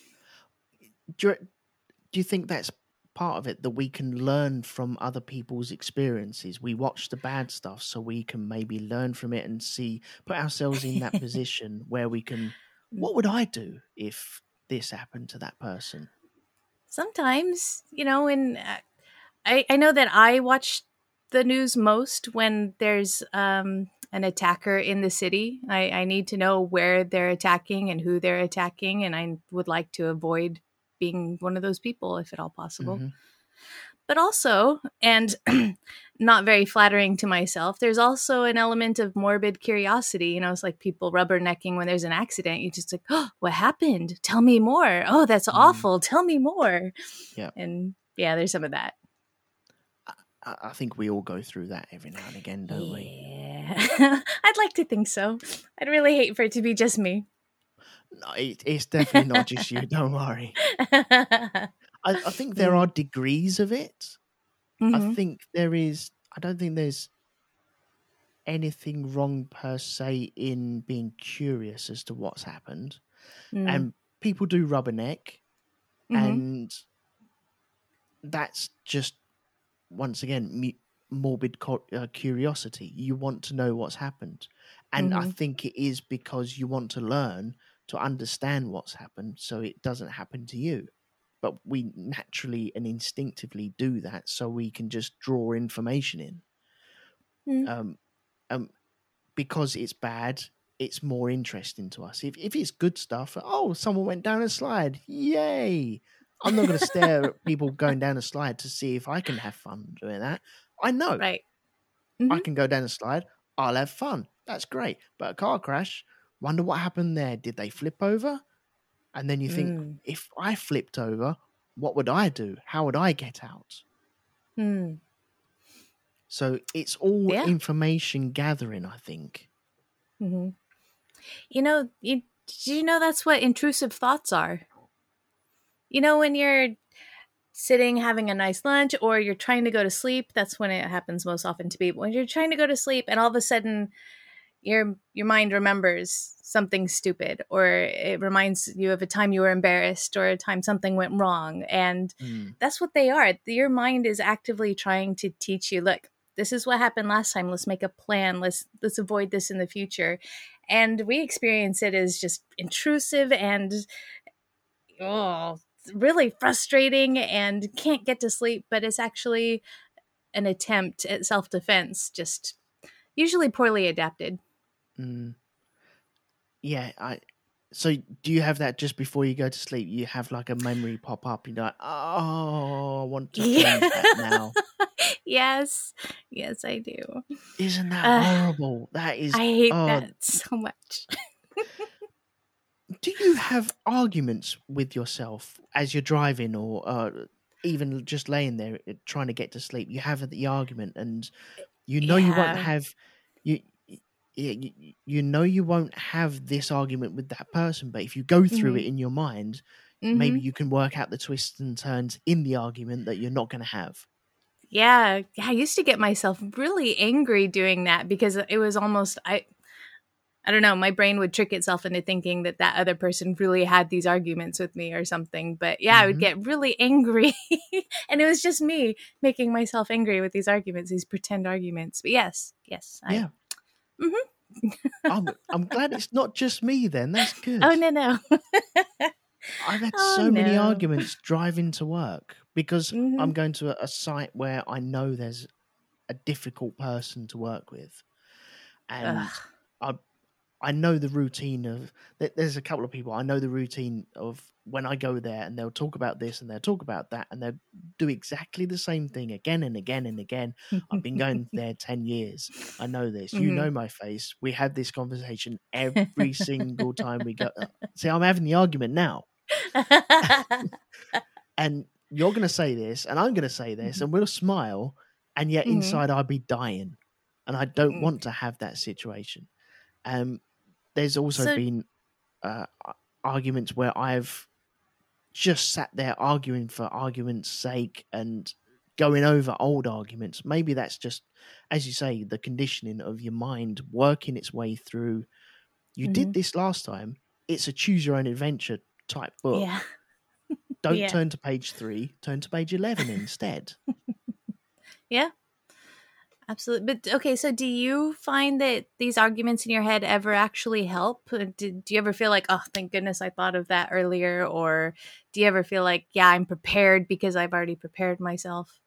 Do you think that's part of it, that we can learn from other people's experiences? We watch the bad stuff so we can maybe learn from it and see, put ourselves in that position where we can, what would I do if this happened to that person? Sometimes, and I know that I watch the news most when there's an attacker in the city. I need to know where they're attacking and who they're attacking, and I would like to avoid being one of those people if at all possible. Hmm. But also, and not very flattering to myself, there's also an element of morbid curiosity. It's like people rubbernecking when there's an accident. You just like, oh, what happened? Tell me more. Oh, that's awful. Tell me more. Yeah. And yeah, there's some of that. I think we all go through that every now and again, don't we? Yeah. I'd like to think so. I'd really hate for it to be just me. No, it's definitely not just you, don't worry. I think there are degrees of it. I think there is, I don't think there's anything wrong per se in being curious as to what's happened. And people do rubberneck, and that's just, once again, morbid curiosity. You want to know what's happened. And I think it is because you want to learn to understand what's happened so it doesn't happen to you. But we naturally and instinctively do that so we can just draw information in. Because it's bad, it's more interesting to us. If it's good stuff, oh, someone went down a slide, yay! I'm not going to stare at people going down a slide to see if I can have fun doing that. I know, right. I can go down a slide, I'll have fun. That's great. But a car crash, wonder what happened there. Did they flip over? And then you think, if I flipped over, what would I do? How would I get out? So it's all Yeah. information gathering, I think. Do you know that's what intrusive thoughts are? When you're sitting having a nice lunch or you're trying to go to sleep, that's when it happens most often to people. When you're trying to go to sleep and all of a sudden your mind remembers something stupid, or it reminds you of a time you were embarrassed or a time something went wrong, and that's what they are. Your mind is actively trying to teach you, look, this is what happened last time, let's make a plan, let's avoid this in the future. And we experience it as just intrusive and really frustrating and can't get to sleep, but it's actually an attempt at self-defense, just usually poorly adapted. Yeah, so do you have that just before you go to sleep? You have like a memory pop up, you're like, oh, I want to change that now. Yes, I do. Isn't that horrible? That is, I hate that so much. Do you have arguments with yourself as you're driving, or even just laying there trying to get to sleep? You have the argument, and you know you won't have you. You know you won't have this argument with that person, but if you go through it in your mind, maybe you can work out the twists and turns in the argument that you're not going to have. Yeah, I used to get myself really angry doing that because it was almost I don't know, my brain would trick itself into thinking that other person really had these arguments with me or something. But yeah, I would get really angry. And it was just me making myself angry with these arguments, these pretend arguments. But yes. Yeah. I'm glad it's not just me then. That's good. Oh, no. I've had so many arguments driving to work because I'm going to a site where I know there's a difficult person to work with. And I know the routine of, there's a couple of people, I know the routine of when I go there and they'll talk about this and they'll talk about that and they'll do exactly the same thing again and again and again. I've been going there 10 years. I know this. You know my face. We have this conversation every single time we go. See, I'm having the argument now. And you're going to say this and I'm going to say this and we'll smile, and yet inside I'll be dying. And I don't want to have that situation. There's also been arguments where I've just sat there arguing for argument's sake and going over old arguments. Maybe that's just, as you say, the conditioning of your mind working its way through. You did this last time. It's a choose your own adventure type book. Yeah. Don't Yeah. turn to page 3, turn to page 11 instead. Yeah. Absolutely. But okay, so do you find that these arguments in your head ever actually help? Do you ever feel like, oh, thank goodness I thought of that earlier? Or do you ever feel like, yeah, I'm prepared because I've already prepared myself?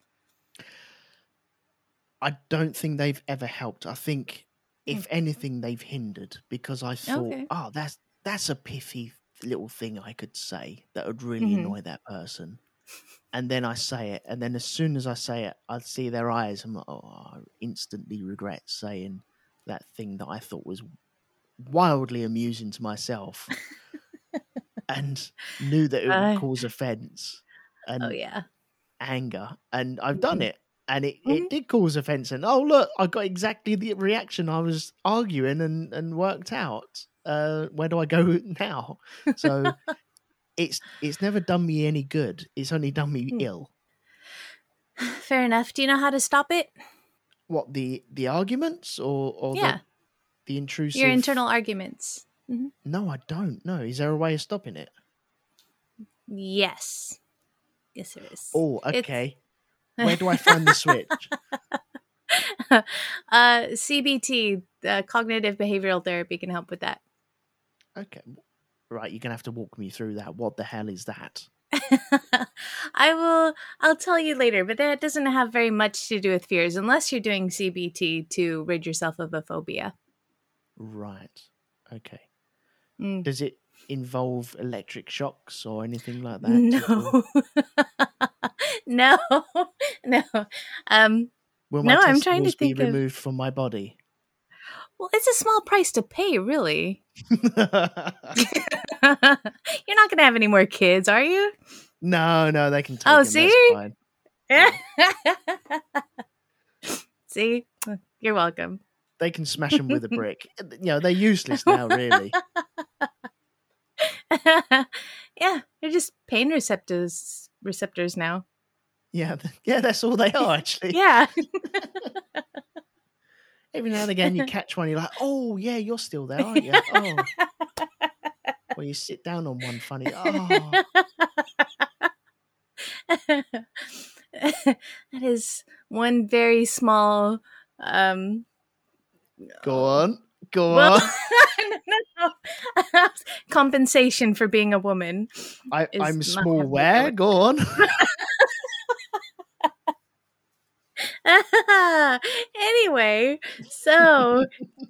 I don't think they've ever helped. I think, if anything, they've hindered, because I thought, Okay. oh, that's a pithy little thing I could say that would really annoy that person. And then I say it, and then as soon as I say it, I see their eyes. I'm like, oh, I instantly regret saying that thing that I thought was wildly amusing to myself, and knew that it would cause offence Oh, and yeah. anger. And I've done it, and it did cause offence. And oh, look, I got exactly the reaction I was arguing and worked out. Where do I go now? So it's never done me any good. It's only done me ill. Fair enough. Do you know how to stop it? What, the arguments or Yeah. the intrusive? Your internal arguments. No, I don't know. Is there a way of stopping it? Yes. Yes, there is. Oh, okay. Where do I find the switch? CBT, cognitive behavioral therapy, can help with that. Okay. Right, you're going to have to walk me through that. What the hell is that? I'll tell you later, but that doesn't have very much to do with fears unless you're doing CBT to rid yourself of a phobia. Right. Okay. Does it involve electric shocks or anything like that? No. No. Will my I'm trying to testicles be think of. removed from my body? Well, it's a small price to pay, really. You're not going to have any more kids, are you? No, they can take Oh, them. see? That's fine. See? You're welcome. They can smash them with a brick. They're useless now, really. Yeah, they're just pain receptors now. Yeah, that's all they are, actually. Yeah. Every now and again, you catch one, you're like, oh, yeah, you're still there, aren't you? Oh. Or you sit down on one funny, oh. That is one very small... Go on. No. Compensation for being a woman. I'm small where? Go on. Anyway, so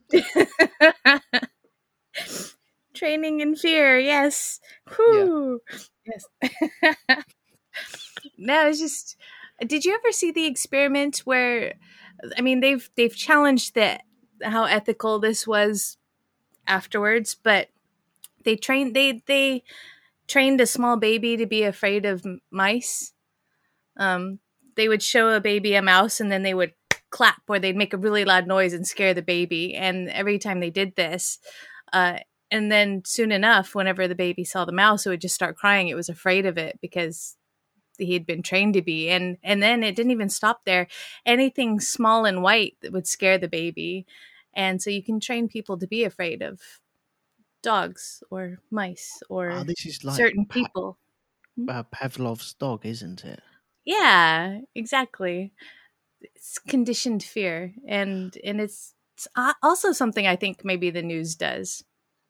training in fear, yes. Whew. Yeah. Yes. No, it's just, did you ever see the experiment where, I mean, they've challenged how ethical this was afterwards, but they trained a small baby to be afraid of mice. They would show a baby a mouse, and then they would clap, or they'd make a really loud noise and scare the baby. And every time they did this, and then soon enough, whenever the baby saw the mouse, it would just start crying. It was afraid of it because he had been trained to be. And then it didn't even stop there. Anything small and white that would scare the baby. And so you can train people to be afraid of dogs or mice or this is like certain people. Pavlov's dog, isn't it? Yeah, exactly. It's conditioned fear, and it's also something I think maybe the news does.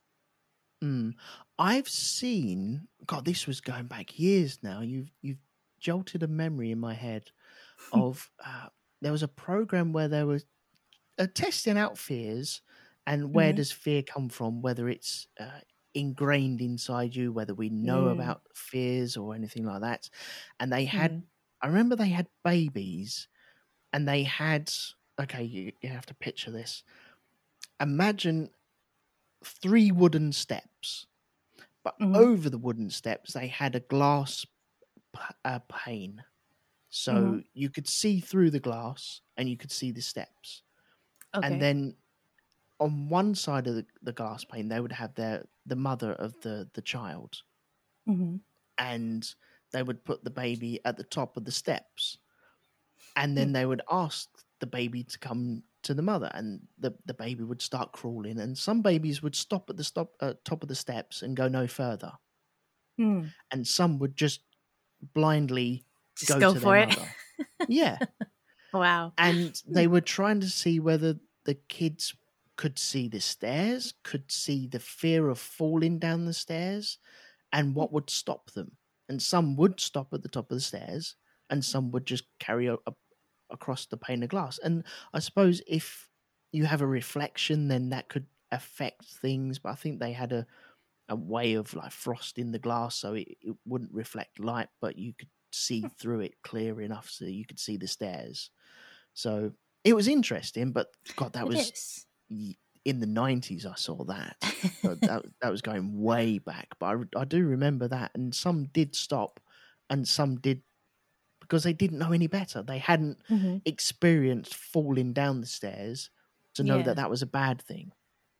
I've seen. God, this was going back years now. You've jolted a memory in my head of there was a program where there was testing out fears, and where does fear come from? Whether it's ingrained inside you, whether we know about fears or anything like that. And they had. I remember they had babies, and they had, okay, you have to picture this. Imagine 3 wooden steps, but over the wooden steps, they had a glass pane. So you could see through the glass, and you could see the steps. Okay. And then on one side of the glass pane, they would have the mother of the child. And they would put the baby at the top of the steps. And then they would ask the baby to come to the mother, and the baby would start crawling. And some babies would stop at the top of the steps and go no further. Hmm. And some would just blindly Just go go to for their it. mother. Yeah. Wow. And they were trying to see whether the kids could see the stairs, could see the fear of falling down the stairs, and what would stop them. And some would stop at the top of the stairs, and some would just carry across the pane of glass. And I suppose if you have a reflection, then that could affect things. But I think they had a way of like frosting the glass so it wouldn't reflect light, but you could see through it clear enough so you could see the stairs. So it was interesting, but God, that It was is. in the 90s. I saw that. So that was going way back, but I do remember that. And some did stop, and some did because they didn't know any better. They hadn't Mm-hmm. experienced falling down the stairs to know Yeah. that was a bad thing.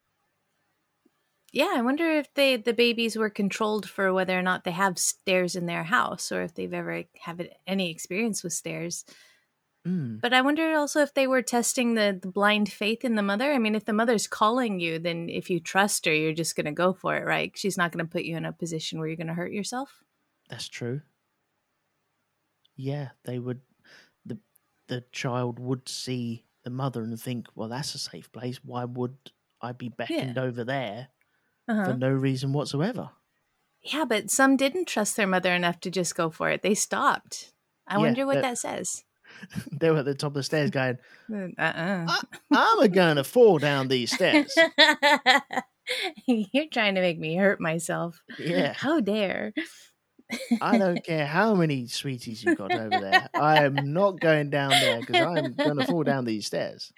Yeah, I wonder if the babies were controlled for whether or not they have stairs in their house, or if they've ever have any experience with stairs. Mm. But I wonder also if they were testing the blind faith in the mother. I mean, if the mother's calling you, then if you trust her, you're just going to go for it, right? She's not going to put you in a position where you're going to hurt yourself. That's true. Yeah, they would. The child would see the mother and think, well, that's a safe place. Why would I be beckoned over there for no reason whatsoever? Yeah, but some didn't trust their mother enough to just go for it. They stopped. I wonder what that says. They were at the top of the stairs going, I'm going to fall down these stairs. You're trying to make me hurt myself. Yeah. How dare. I don't care how many sweeties you've got over there. I am not going down there because I'm going to fall down these stairs.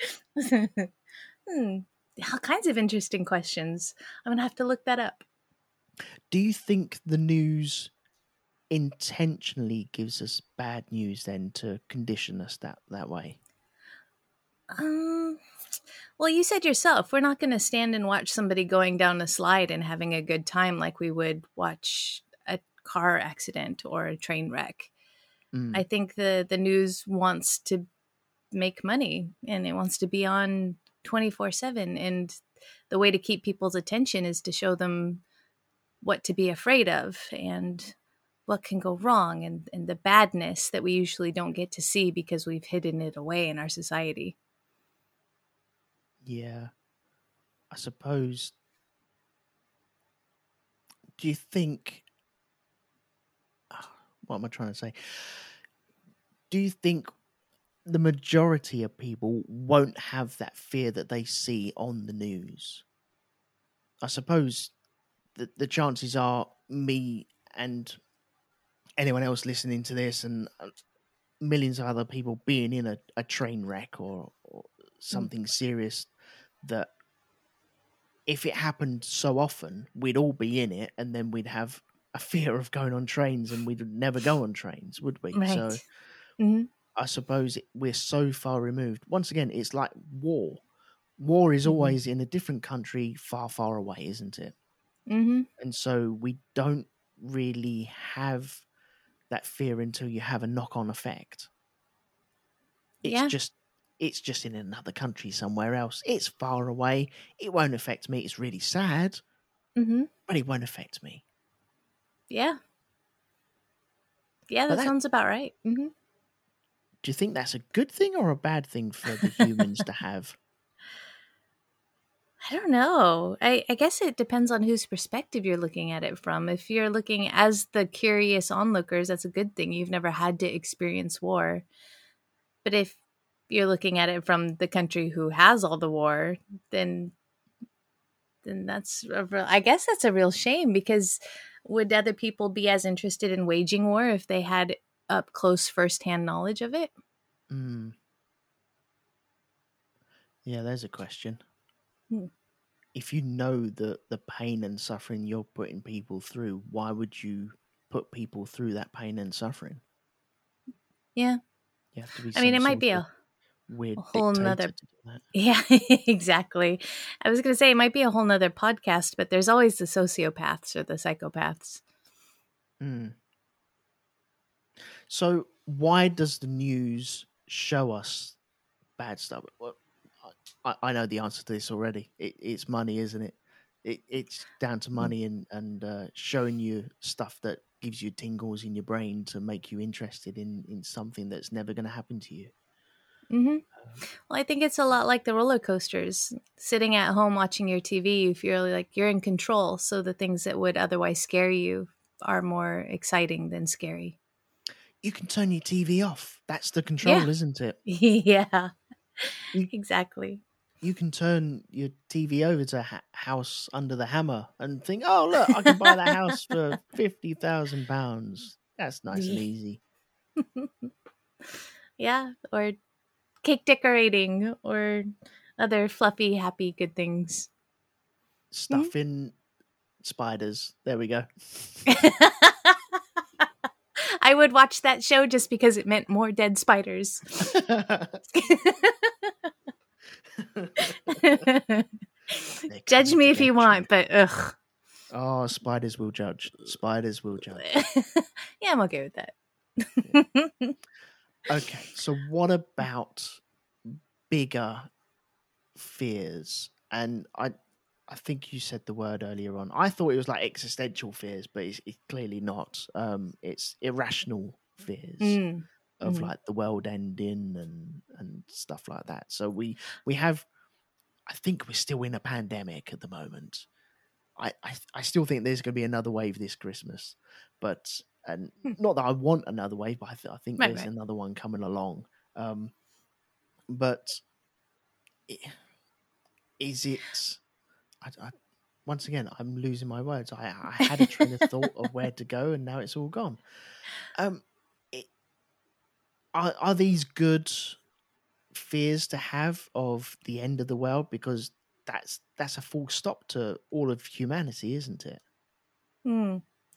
All kinds of interesting questions. I'm going to have to look that up. Do you think the news intentionally gives us bad news then to condition us that way? Well, you said yourself, we're not going to stand and watch somebody going down a slide and having a good time like we would watch a car accident or a train wreck. I think the news wants to make money, and it wants to be on 24/7. And the way to keep people's attention is to show them what to be afraid of and what can go wrong, and the badness that we usually don't get to see because we've hidden it away in our society. Yeah. I suppose. Do you think. What am I trying to say? Do you think the majority of people won't have that fear that they see on the news? I suppose the chances are me and anyone else listening to this and millions of other people being in a train wreck or something serious, that if it happened so often, we'd all be in it, and then we'd have a fear of going on trains, and we'd never go on trains, would we? Right. So I suppose we're so far removed. Once again, it's like war. War is always in a different country far, far away, isn't it? Mm-hmm. And so we don't really have that fear until you have a knock-on effect. It's just in another country somewhere else. It's far away. It won't affect me. It's really sad, but it won't affect me. Yeah. Yeah, that sounds about right. Mm-hmm. Do you think that's a good thing or a bad thing for the humans to have? I don't know. I guess it depends on whose perspective you're looking at it from. If you're looking as the curious onlookers, that's a good thing. You've never had to experience war. But if you're looking at it from the country who has all the war, then that's I guess that's a real shame, because would other people be as interested in waging war if they had up close firsthand knowledge of it? Yeah, there's a question. If you know the pain and suffering you're putting people through, why would you put people through that pain and suffering? Yeah. You have to be. I mean, it might be a weird whole nother. To do that. Yeah, exactly. I was going to say it might be a whole nother podcast, but there's always the sociopaths or the psychopaths. So why does the news show us bad stuff. Well, I know the answer to this already. It's money, isn't it? It's down to money and showing you stuff that gives you tingles in your brain to make you interested in something that's never going to happen to you. Mm-hmm. Well, I think it's a lot like the roller coasters. Sitting at home watching your TV, you feel like you're in control. So the things that would otherwise scare you are more exciting than scary. You can turn your TV off. That's the Yeah. control, isn't it? Yeah, You exactly. you can turn your TV over to House Under the Hammer and think, oh look, I can buy that house for £50,000. That's nice and easy. Yeah, or cake decorating or other fluffy, happy, good things. Stuffing spiders. There we go. I would watch that show just because it meant more dead spiders. Judge me if you want, but ugh. Oh, spiders will judge. Spiders will judge. Yeah, I'm okay with that. Yeah. Okay, so what about bigger fears? And I think you said the word earlier on. I thought it was like existential fears, but it's clearly not. It's irrational fears of like the world ending and stuff like that. So we have. I think we're still in a pandemic at the moment. I still think there's going to be another wave this Christmas, but and not that I want another wave, but I think there's another one coming along. But is it? Once again, I'm losing my words. I had a train of thought of where to go, and now it's all gone. Are these good fears to have of the end of the world? Because that's a full stop to all of humanity, isn't it? I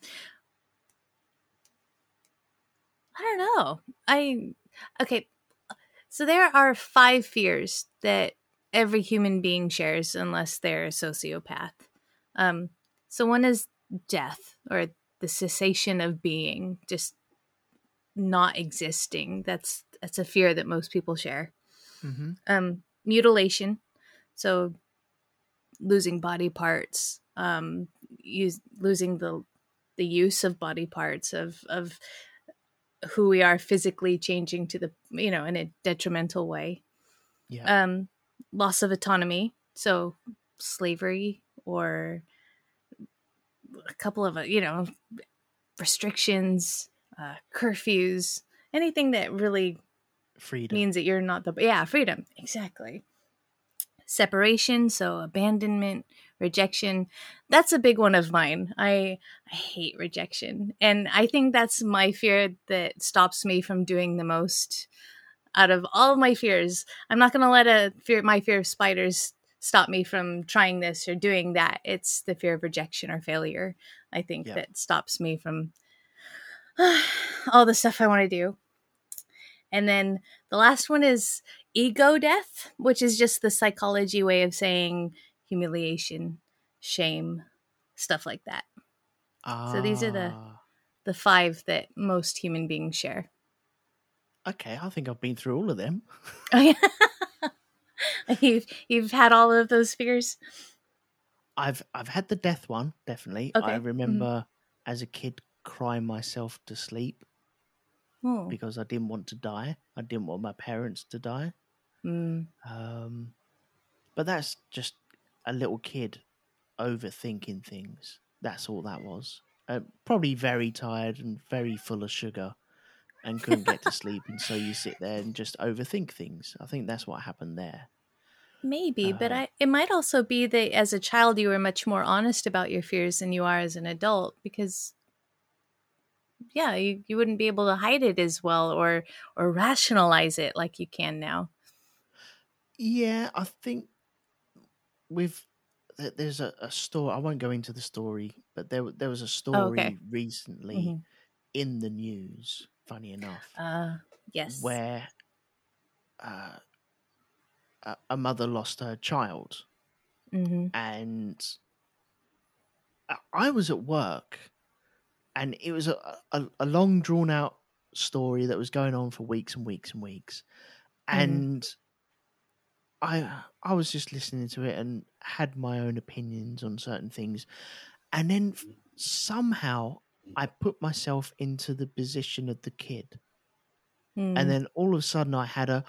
don't know. Okay. So there are 5 fears that every human being shares unless they're a sociopath. So one is death, or the cessation of being, just not existing. That's a fear that most people share. Mm-hmm. Mutilation, so losing body parts, losing the use of body parts, of who we are physically changing to the, in a detrimental way. Yeah. Loss of autonomy, so slavery, or a couple of restrictions, curfews, anything that really Freedom means that you're not freedom, exactly. Separation, so abandonment, rejection. That's a big one of mine. I hate rejection, and I think that's my fear that stops me from doing the most out of all of my fears. I'm not going to let my fear of spiders stop me from trying this or doing that. It's the fear of rejection or failure, I think, that stops me from all the stuff I want to do. And then the last one is ego death, which is just the psychology way of saying humiliation, shame, stuff like that. So these are the 5 that most human beings share. Okay, I think I've been through all of them. Oh, yeah. You've had all of those fears? I've had the death one, definitely. Okay. I remember as a kid crying myself to sleep because I didn't want to die. I didn't want my parents to die. But that's just a little kid overthinking things. That's all that was. Probably very tired and very full of sugar and couldn't get to sleep. And so you sit there and just overthink things. I think that's what happened there. Maybe, but it might also be that as a child you were much more honest about your fears than you are as an adult, because you wouldn't be able to hide it as well or rationalize it like you can now. Yeah, I think there's a story. I won't go into the story, but there was a story recently in the news, funny enough. Yes. Where a mother lost her child. And I was at work, and it was a long, drawn-out story that was going on for weeks and weeks and weeks, Mhm. and I was just listening to it and had my own opinions on certain things, and then somehow I put myself into the position of the kid, and Mm. then all of a sudden I had a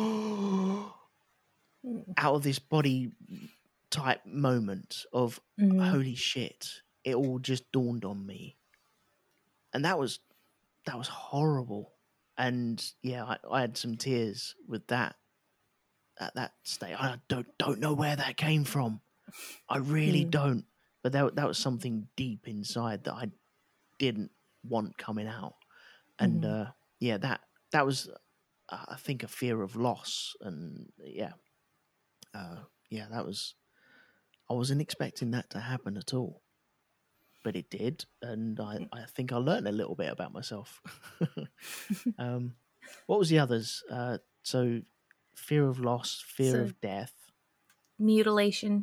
out of this body type moment of Mhm. holy shit, it all just dawned on me, and that was horrible. And yeah, I had some tears with that at that stage. I don't know where that came from. I really Mm. don't. But that was something deep inside that I didn't want coming out. And Mhm. yeah, that was I think a fear of loss. And yeah, that was, I wasn't expecting that to happen at all, but it did, and I think I learned a little bit about myself. What was the others? So fear of loss, fear So of death. mutilation,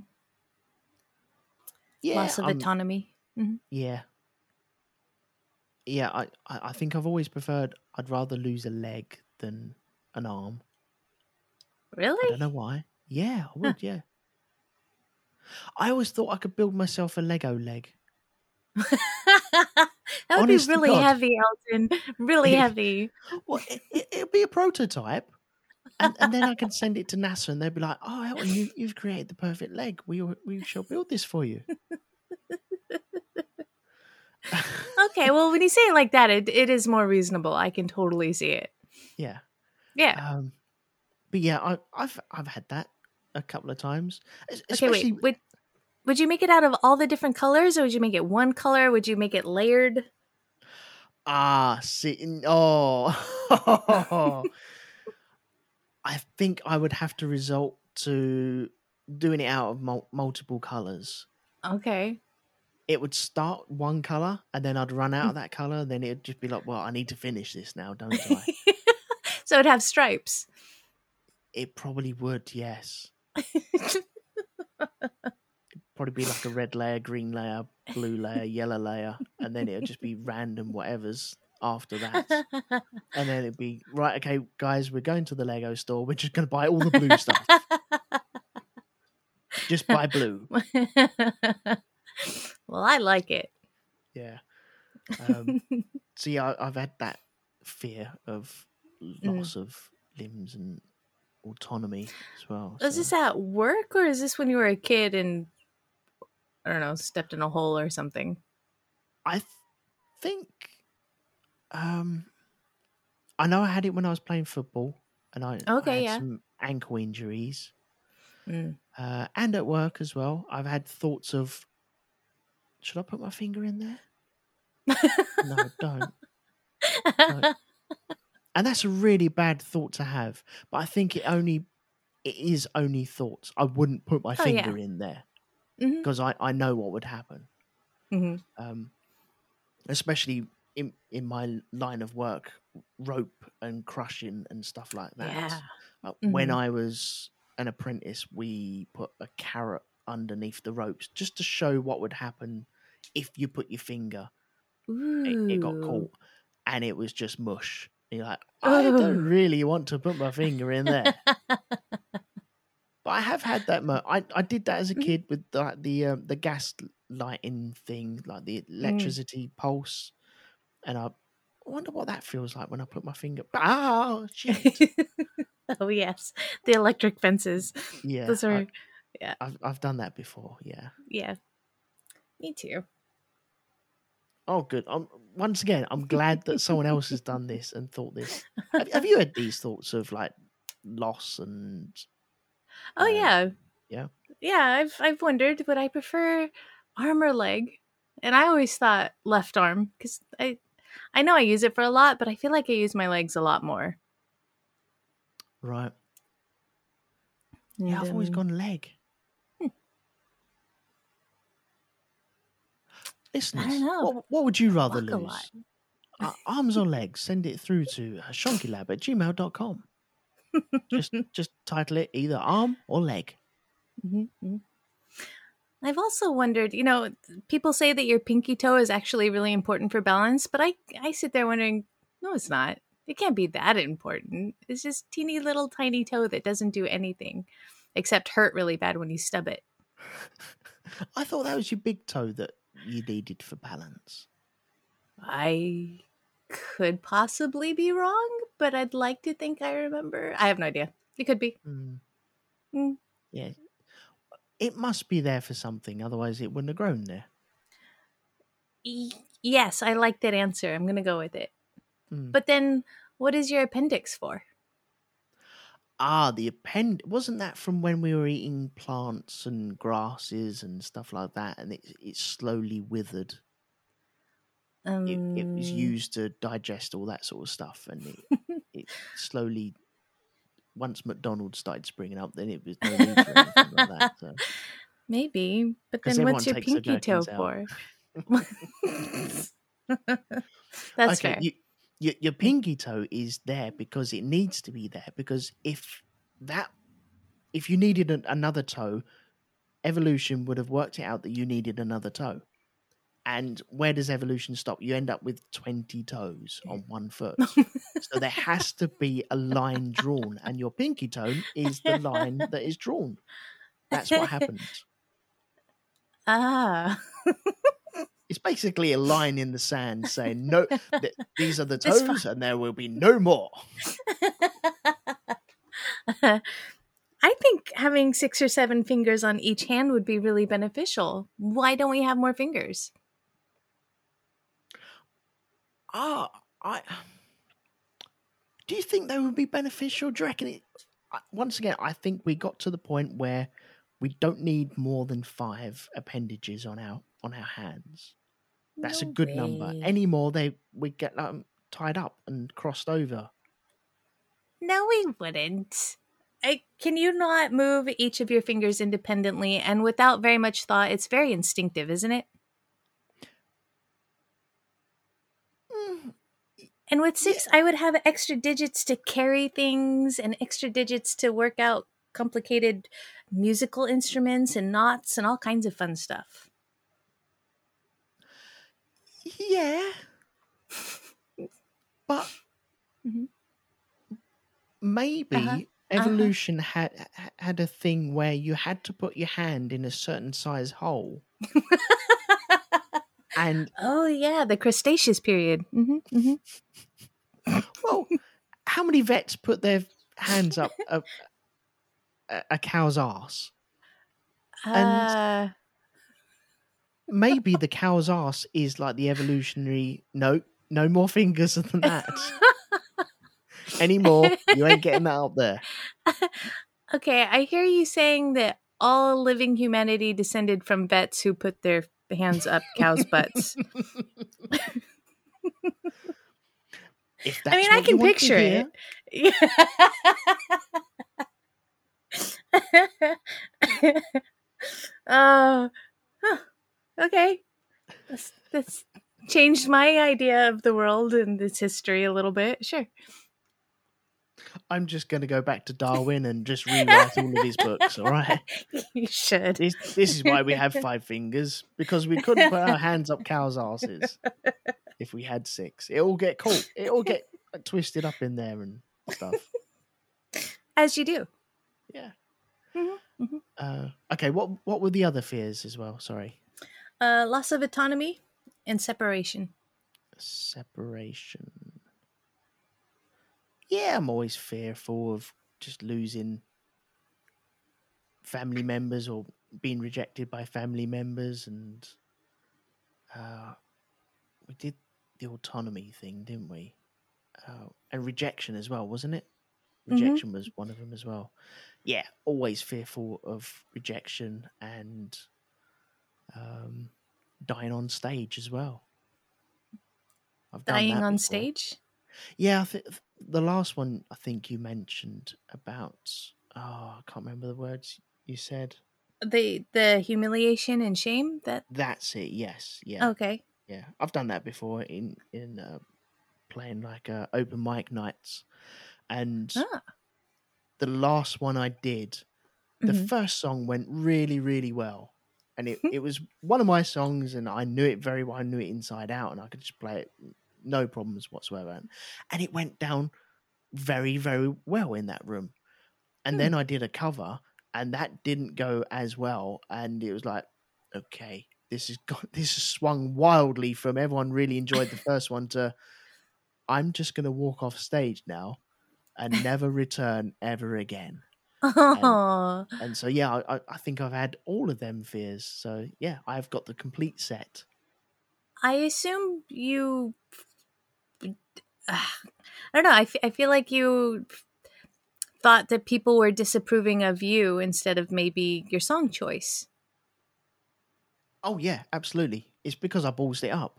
Yeah, loss of autonomy. Mhm. yeah, yeah. I think I've always preferred. I'd rather lose a leg than an arm. I don't know Really? why. Yeah, I Huh. would. Yeah, I always thought I could build myself a Lego leg. That would be Honest to really God, heavy, Elton. Really heavy. well, it'll be a prototype. And then I can send it to NASA, and they'll be like, "Oh, Elton, you've created the perfect leg. We shall build this for you." Okay, well, when you say it like that, it is more reasonable. I can totally see it. Yeah. Yeah. But yeah, I've had that a couple of times, Okay, wait. especially. Would you make it out of all the different colors, or would you make it one color? Would you make it layered? See, oh, I think I would have to resort to doing it out of multiple colors. Okay. It would start one color, and then I'd run out of that color. Then it'd just be like, "Well, I need to finish this now, don't I?" So it'd have stripes. It probably would, yes. Probably be like a red layer, green layer, blue layer, yellow layer, and then it'll just be random whatever's after that. And then it'd be, right, okay, guys, we're going to the Lego store. We're just going to buy all the blue stuff. Just buy blue. Well, I like it. Yeah. So yeah, I've had that fear of loss of limbs and autonomy as well. Is So this at work, or is this when you were a kid and, I don't know, stepped in a hole or something? I think I know I had it when I was playing football, and I Okay, had yeah. some ankle injuries. Mm. And at work as well. I've had thoughts of, should I put my finger in there? No, don't. And that's a really bad thought to have. But I think it is only thoughts. I wouldn't put my Oh, yeah. finger in there Mm-hmm. because I know what would happen. Mm-hmm. Especially in my line of work, rope and crushing and stuff like that. Yeah. When I was an apprentice, we put a carrot underneath the ropes just to show what would happen if you put your finger. It got Ooh. caught, and it was just mush. And you're like, I don't really want to put my finger in there. But I have had that. I did that as a kid with the gas lighting thing, like the electricity pulse, and I wonder what that feels like when I put my finger. Oh shit! Oh yes, the electric fences. Yeah, Those are. Yeah. I've done that before. Yeah. Yeah. Me too. Oh, good. Once again, I'm glad that someone else has done this and thought this. Have you had these thoughts of like loss and? Oh yeah. Yeah. Yeah, I've wondered, would I prefer arm or leg? And I always thought left arm because I know I use it for a lot, but I feel like I use my legs a lot more. Right. And, Yeah, I've always gone leg. Listeners, I don't know. what would you rather Walk a lose? lot. Arms or legs? Send it through to shonkylab@gmail.com. Just title it either arm or leg. Mm-hmm. I've also wondered, you know, people say that your pinky toe is actually really important for balance, but I sit there wondering, No, it's not. It can't be that important. It's just teeny little tiny toe that doesn't do anything except hurt really bad when you stub it. I thought that was your big toe that you needed for balance. I could possibly be wrong, but I'd like to think I remember. I have no idea. It could be. Mm. Yeah. It must be there for something, otherwise it wouldn't have grown there. Yes, I like that answer. I'm going to go with it. But then, what is your appendix for? The wasn't that from when we were eating plants and grasses and stuff like that, and it slowly withered. It was used to digest all that sort of stuff, and it slowly. Once McDonald's started springing up, then it was no need for anything like that. So. Maybe, but then what's your pinky toe for? That's fair. Your pinky toe is there because it needs to be there, because if you needed another toe, evolution would have worked it out that you needed another toe. And where does evolution stop? You end up with 20 toes on one foot. So there has to be a line drawn, and your pinky toe is the line that is drawn. That's what happens. It's basically a line in the sand saying, no, these are the toes and there will be no more. I think having 6 or 7 fingers on each hand would be really beneficial. Why don't we have more fingers? Do you think they would be beneficial? Do you reckon once again, I think we got to the point where we don't need more than 5 appendages on our hands. That's a good number. Any more, we get tied up and crossed over. No, we wouldn't. Can you not move each of your fingers independently and without very much thought? It's very instinctive, isn't it? And with 6, I would have extra digits to carry things and extra digits to work out complicated musical instruments and knots and all kinds of fun stuff. Yeah. But maybe evolution had a thing where you had to put your hand in a certain size hole. And the Cretaceous period. Well, how many vets put their hands up a cow's ass? And maybe the cow's ass is like the evolutionary. No more fingers than that. Anymore, you ain't getting that up there. Okay, I hear you saying that all living humanity descended from vets who put their hands up cows' butts. If that's I can picture it. Okay. That's changed my idea of the world and its history a little bit. Sure. I'm just going to go back to Darwin and just rewrite all of his books, all right? You should. This is why we have 5 fingers, because we couldn't put our hands up cows' asses if we had 6. It all get caught. It all get twisted up in there and stuff. As you do. Yeah. Okay, what were the other fears as well? Sorry. Loss of autonomy and separation. Separation. Yeah, I'm always fearful of just losing family members or being rejected by family members, and we did the autonomy thing, didn't we? And rejection as well, wasn't it? Rejection was one of them as well. Yeah, always fearful of rejection and dying on stage as well. Dying on stage? Yeah, the last one I think you mentioned about, I can't remember the words you said. The humiliation and shame? That's it, yes. Yeah. Okay. Yeah, I've done that before in playing like open mic nights. And the last one I did, the first song went really, really well. And it was one of my songs, and I knew it very well. I knew it inside out, and I could just play it no problems whatsoever. And it went down very, very well in that room. And then I did a cover, and that didn't go as well. And it was like, okay, this has swung wildly from everyone really enjoyed the first one to I'm just going to walk off stage now and never return ever again. Oh, And so, yeah, I think I've had all of them fears. So, yeah, I've got the complete set. I assume you. I don't know. I feel like you thought that people were disapproving of you instead of maybe your song choice. Oh, yeah, absolutely. It's because I ballsed it up.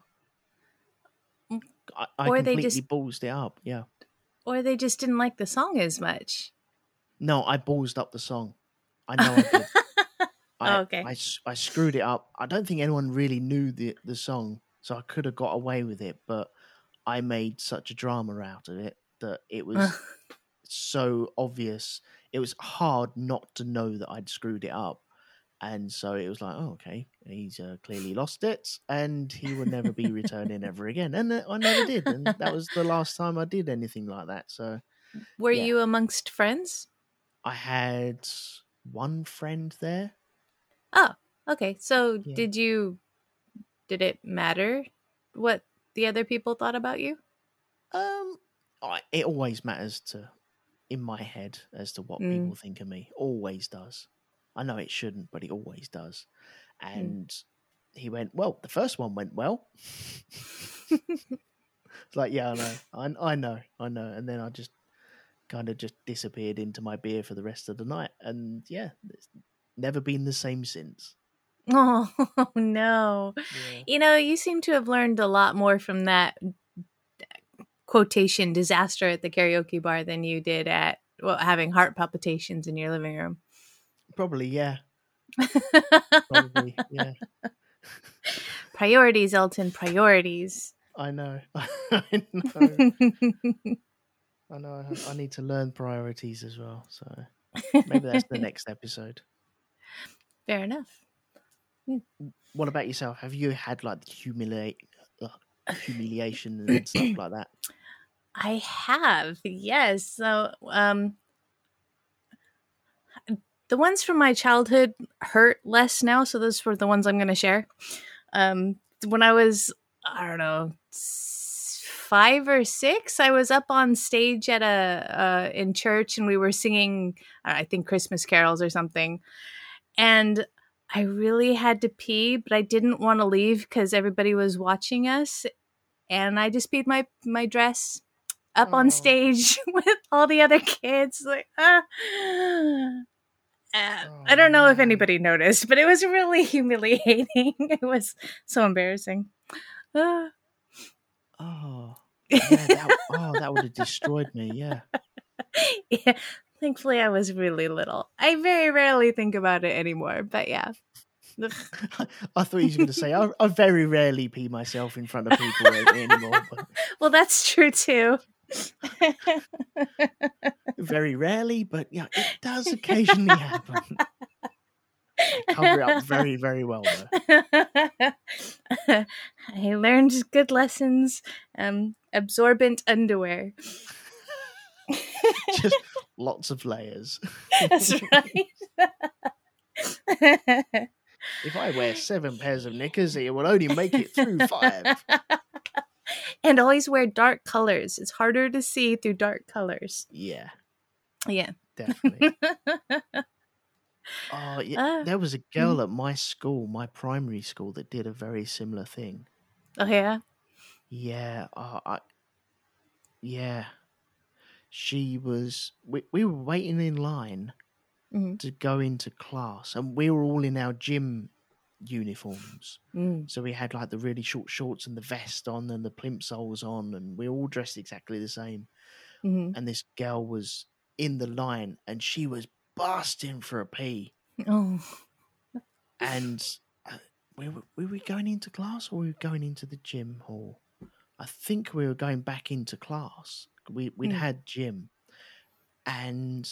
I Or they completely just ballsed it up, yeah. or they just didn't like the song as much. No, I ballsed up the song. I know I did. Oh, okay. I screwed it up. I don't think anyone really knew the song, so I could have got away with it, but I made such a drama out of it that it was so obvious. It was hard not to know that I'd screwed it up. And so it was like, oh, okay, he's clearly lost it, and he will never be returning ever again. And I never did, and that was the last time I did anything like that. So, Were yeah, you amongst friends? I had one friend there. Oh, okay. So Yeah. did it matter what the other people thought about you? It always matters in my head as to what people think of me. Always does. I know it shouldn't, but it always does. And he went, well, the first one went well. It's like, yeah, I know. And then I just kind of just disappeared into my beer for the rest of the night. And yeah, it's never been the same since. Oh, no. Yeah. You seem to have learned a lot more from that quotation disaster at the karaoke bar than you did at having heart palpitations in your living room. Probably, yeah. Probably, yeah. Priorities, Elton, priorities. I know. I know. I know. I need to learn priorities as well. So maybe that's the next episode. Fair enough. What about yourself? Have you had like humiliation and stuff like that? I have, yes. So, the ones from my childhood hurt less now. So those were the ones I'm going to share. When I was, I don't know, 5 or 6, I was up on stage at in church, and we were singing, I think, Christmas carols or something. And I really had to pee, but I didn't want to leave because everybody was watching us. And I just peed my dress up on stage with all the other kids. Like, I don't know if anybody noticed, but it was really humiliating. It was so embarrassing. Yeah, that would have destroyed me. Yeah. Yeah. Thankfully, I was really little. I very rarely think about it anymore, but yeah. I thought you were going to say, I very rarely pee myself in front of people anymore. But well, that's true too. Very rarely, but yeah, it does occasionally happen. I cover it up very, very well, though. I learned good lessons. Absorbent underwear. Just lots of layers. That's right. If I wear 7 pairs of knickers, it will only make it through 5. And always wear dark colors. It's harder to see through dark colors. Yeah. Yeah. Definitely. Oh, yeah. There was a girl at my school, my primary school, that did a very similar thing. Oh, yeah? Yeah. Yeah. She was... We were waiting in line to go into class, and we were all in our gym uniforms. So we had like the really short shorts and the vest on and the plimsolls on, and we were all dressed exactly the same. And this girl was in the line, and she was busting for a pee. Oh. And were we going into class, or were we going into the gym hall? I think we were going back into class. We'd had gym, and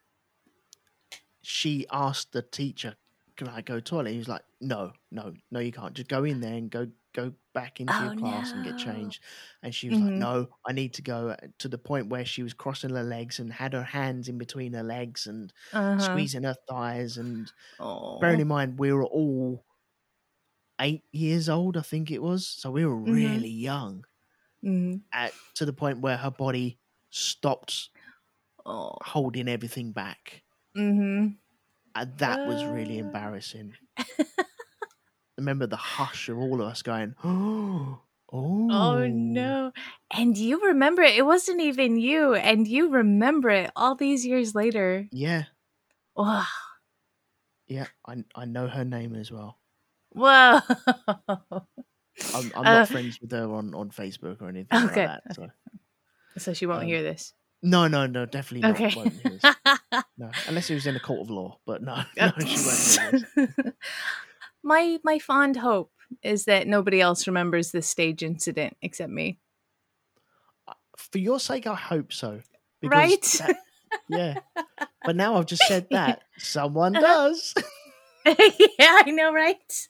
she asked the teacher, "Can I go to the toilet?" He was like, "No, you can't. Just go in there and go go back into your Oh class and get no. changed. And she was like, Mm-hmm. no, I need to go, to the point where she was crossing her legs and had her hands in between her legs and Uh-huh. squeezing her thighs. And bearing Oh. in mind, we were all 8 years old, I think it was. So we were Mm-hmm. really young Mm-hmm. to the point where her body stopped Oh. holding everything back. Mm-hmm. And that was really embarrassing. Remember the hush of all of us going, oh, Oh no. And you remember it. It wasn't even you. And you remember it all these years later. yeah, Wow. yeah. I know her name as well. Whoa. I'm not friends with her on Facebook or anything like Okay. that. So, So she won't hear this. no, definitely not. Okay. Won't hear this. No, unless it was in a court of law. But no, she won't hear this. My fond hope is that nobody else remembers this stage incident except me. For your sake, I hope so. Right? Yeah. But now I've just said that. Someone does. Yeah, I know, right?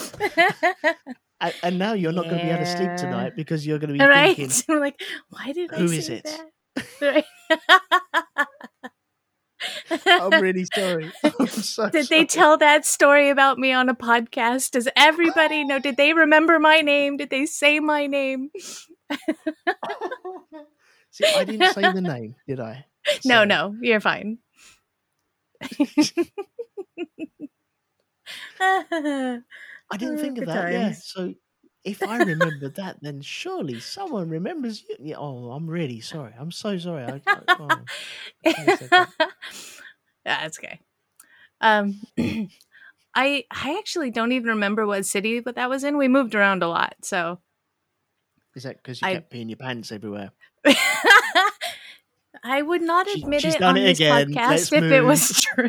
And now you're not going to be able to sleep tonight because you're going to be right? thinking, I'm like, why did I who say is it? that? I'm really sorry. I'm so Did sorry. they tell that story about me on a podcast? Does everybody know? Did they remember my name? Did they say my name? See, I didn't say the name, did I? No, you're fine. I didn't think of Good that. Yeah. times. So if I remember that, then surely someone remembers you. Yeah, oh, I'm really sorry. I'm so sorry. I said that. That's okay. I actually don't even remember what city that was in. We moved around a lot, so Is that because you kept peeing your pants everywhere? I would not admit she's it done on it this again. podcast Let's if it move. was true.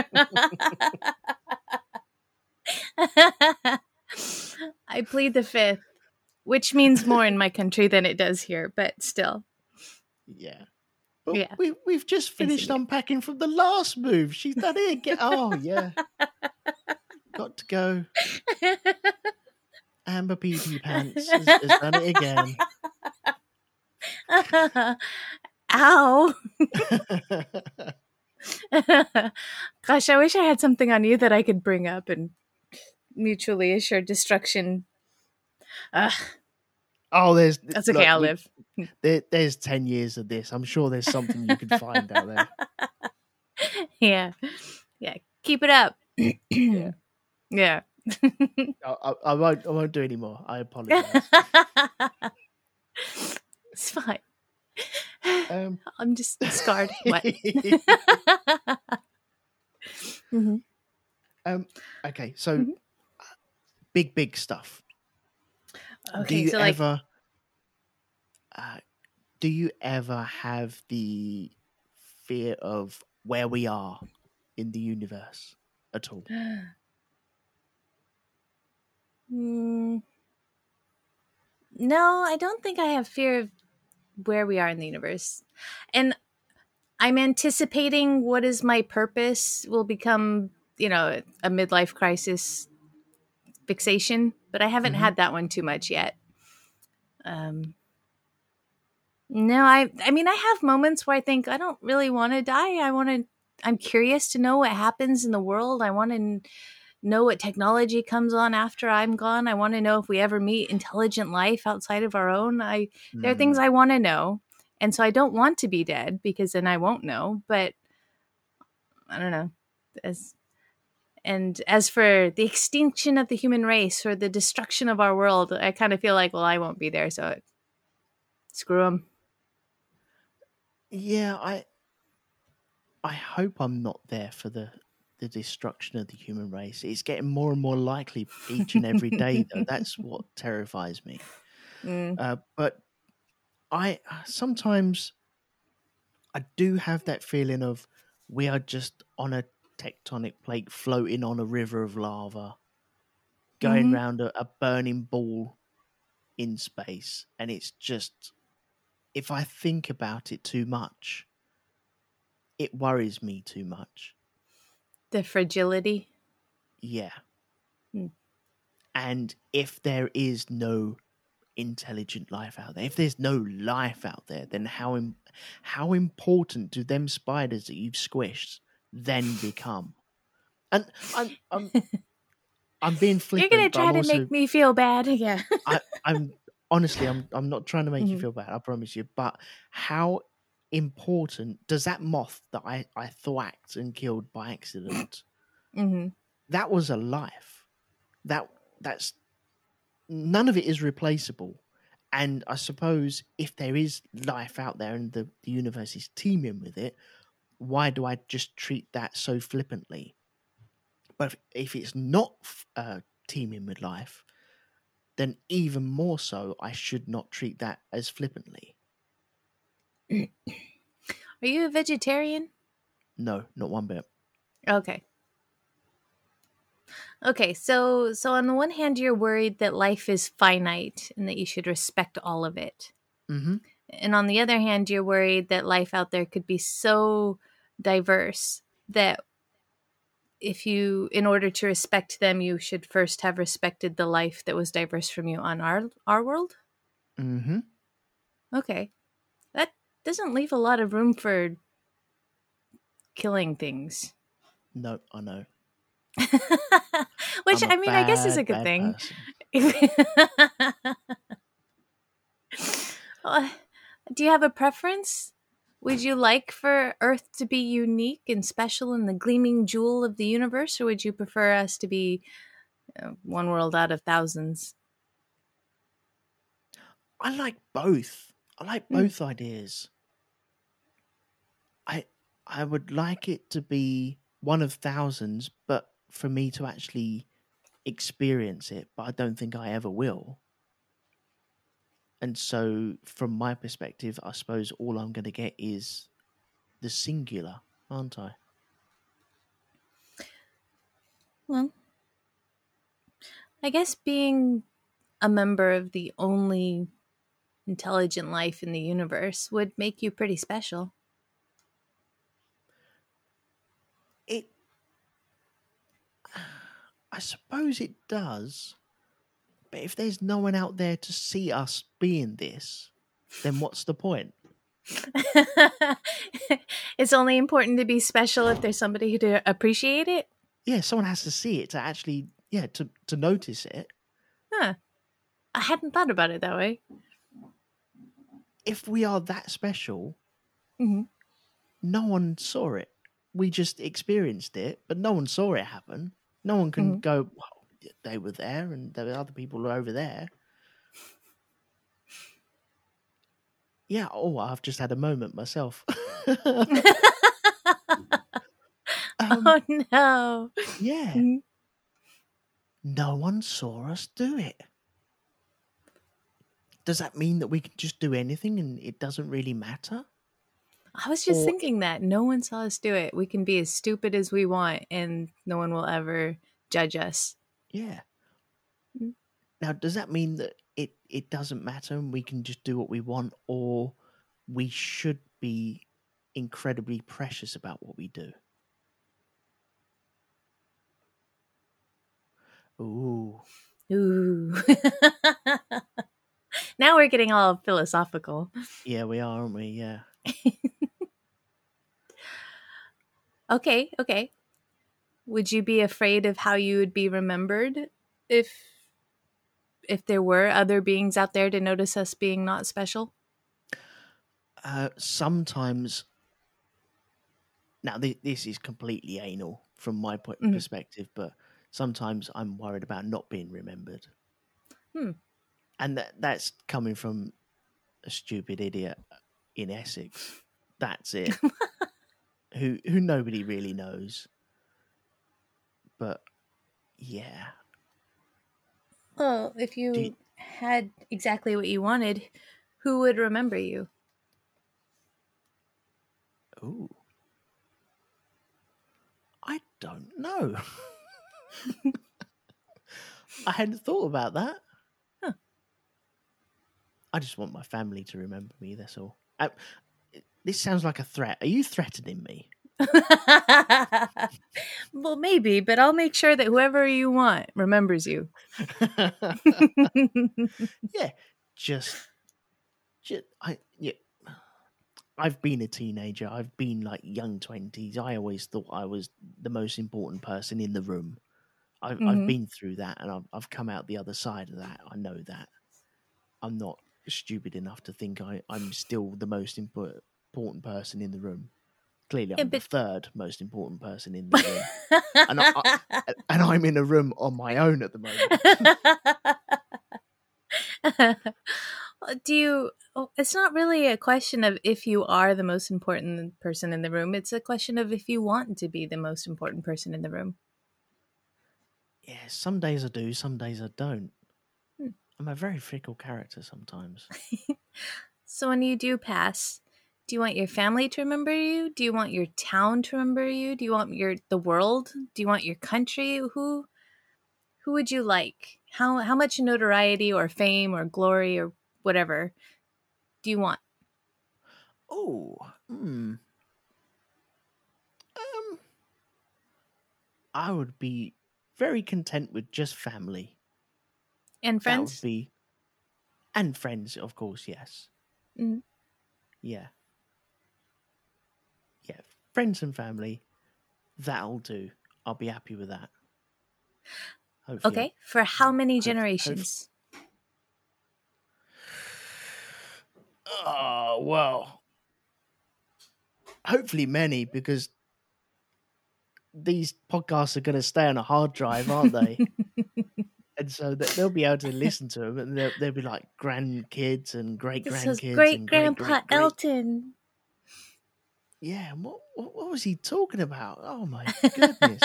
I plead the fifth, which means more in my country than it does here, but still. Yeah. But Yeah. we've just finished unpacking from the last move. She's done it again. Oh, yeah. Got to go. Amber Pee Pants has done it again. Ow. Gosh, I wish I had something on you that I could bring up and mutually assured destruction. Oh, that's okay. I'll live. There's 10 years of this. I'm sure there's something you can find out there. Yeah. Keep it up. Yeah. Yeah. I won't do any more. I apologize. It's fine. I'm just scarred. What? Mm-hmm. Okay, so big stuff. Okay, do you ever have the fear of where we are in the universe at all? No, I don't think I have fear of where we are in the universe. And I'm anticipating what is my purpose will become, a midlife crisis fixation, but I haven't had that one too much yet. No, I mean, I have moments where I think I don't really want to die. I'm curious to know what happens in the world. I want to know what technology comes on after I'm gone. I want to know if we ever meet intelligent life outside of our own. There are things I want to know. And so I don't want to be dead because then I won't know. But I don't know. As for the extinction of the human race or the destruction of our world, I kind of feel like, well, I won't be there. So screw them. Yeah, I hope I'm not there for the destruction of the human race. It's getting more and more likely each and every day, though. That's what terrifies me. But sometimes I do have that feeling of we are just on a tectonic plate floating on a river of lava, going round a burning ball in space. And it's just, if I think about it too much, it worries me too much. The fragility. Yeah. And if there is no intelligent life out there, if there's no life out there, then how important do them spiders that you've squished then become? And I'm being You're gonna flippant, but try I'm to also make me feel bad. Yeah. I'm honestly I'm not trying to make you Mhm. feel bad, I promise you. But how important does that moth that I thwacked and killed by accident? Mhm. That was a life. That's none of it is replaceable. And I suppose if there is life out there and the universe is teeming with it, why do I just treat that so flippantly? But if it's not teeming with life, then even more so, I should not treat that as flippantly. Are you a vegetarian? No, not one bit. Okay. Okay, so on the one hand you're worried that life is finite and that you should respect all of it. Mm-hmm. And on the other hand you're worried that life out there could be so diverse that if you in order to respect them you should first have respected the life that was diverse from you on our world. Mm-hmm. Okay, that doesn't leave a lot of room for killing things. No, I know. Which I'm a I mean I guess is a bad, good bad thing. person. Uh, do you have a preference? Would you like for Earth to be unique and special and the gleaming jewel of the universe, or would you prefer us to be one world out of thousands? I like both. I like Hmm. both ideas. I I would like it to be one of thousands, but for me to actually experience it, but I don't think I ever will. And so, from my perspective, I suppose all I'm going to get is the singular, aren't I? Well, I guess being a member of the only intelligent life in the universe would make you pretty special. It, I suppose it does. But if there's no one out there to see us being this, then what's the point? It's only important to be special if there's somebody who to appreciate it. Yeah, someone has to see it to actually, yeah, to notice it. Huh. I hadn't thought about it that way. If we are that special, Hmm. no one saw it. We just experienced it, but no one saw it happen. No one can Hmm. go, well, they were there and there were other people over there. Yeah, oh, I've just had a moment myself. Oh no. Yeah, Mhm. no one saw us do it. Does that mean that we can just do anything and it doesn't really matter? I was just Or, thinking that no one saw us do it. We can be as stupid as we want and no one will ever judge us. yeah. Mm. Now, does that mean that it doesn't matter and we can just do what we want, or we should be incredibly precious about what we do? Ooh, Ooh. Now we're getting all philosophical. yeah, we are, aren't we? Yeah. Okay. Would you be afraid of how you would be remembered if there were other beings out there to notice us being not special? Sometimes, now this is completely anal from my Mhm. perspective, but sometimes I'm worried about not being remembered. Hmm. And that's coming from a stupid idiot in Essex. That's it. who nobody really knows. But yeah. Well, if Do you, you had exactly what you wanted, who would remember you? ooh, I don't know. I hadn't thought about that. Huh. I just want my family to remember me. That's all. This sounds like a threat. Are you threatening me? Well, maybe, but I'll make sure that whoever you want remembers you. Yeah, yeah. I've been a teenager. I've been like young 20s. I always thought I was the most important person in the room. I've been through that, and I've come out the other side of that. I know that I'm not stupid enough to think I'm still the most important person in the room. Clearly, Yeah, I'm the but third most important person in the room, and I'm in a room on my own at the moment. do you? Oh, it's not really a question of if you are the most important person in the room. It's a question of if you want to be the most important person in the room. Yeah, some days I do, some days I don't. Hmm. I'm a very fickle character sometimes. So when you do pass, do you want your family to remember you? Do you want your town to remember you? Do you want the world? Do you want your country? Who would you like? How much notoriety or fame or glory or whatever do you want? Oh, I would be very content with just family. And That would friends? be, and friends, of course. Yes, Mm. yeah, yeah. Friends and family. That'll do. I'll be happy with that. Hopefully, Okay, for how many hope. generations? Oh well, hopefully many, because these podcasts are going to stay on a hard drive, aren't they? And so that they'll be able to listen to them, and they'll be like grandkids and great This was grandkids great and great grandpa great great. Elton. Yeah, and what was he talking about? Oh my goodness!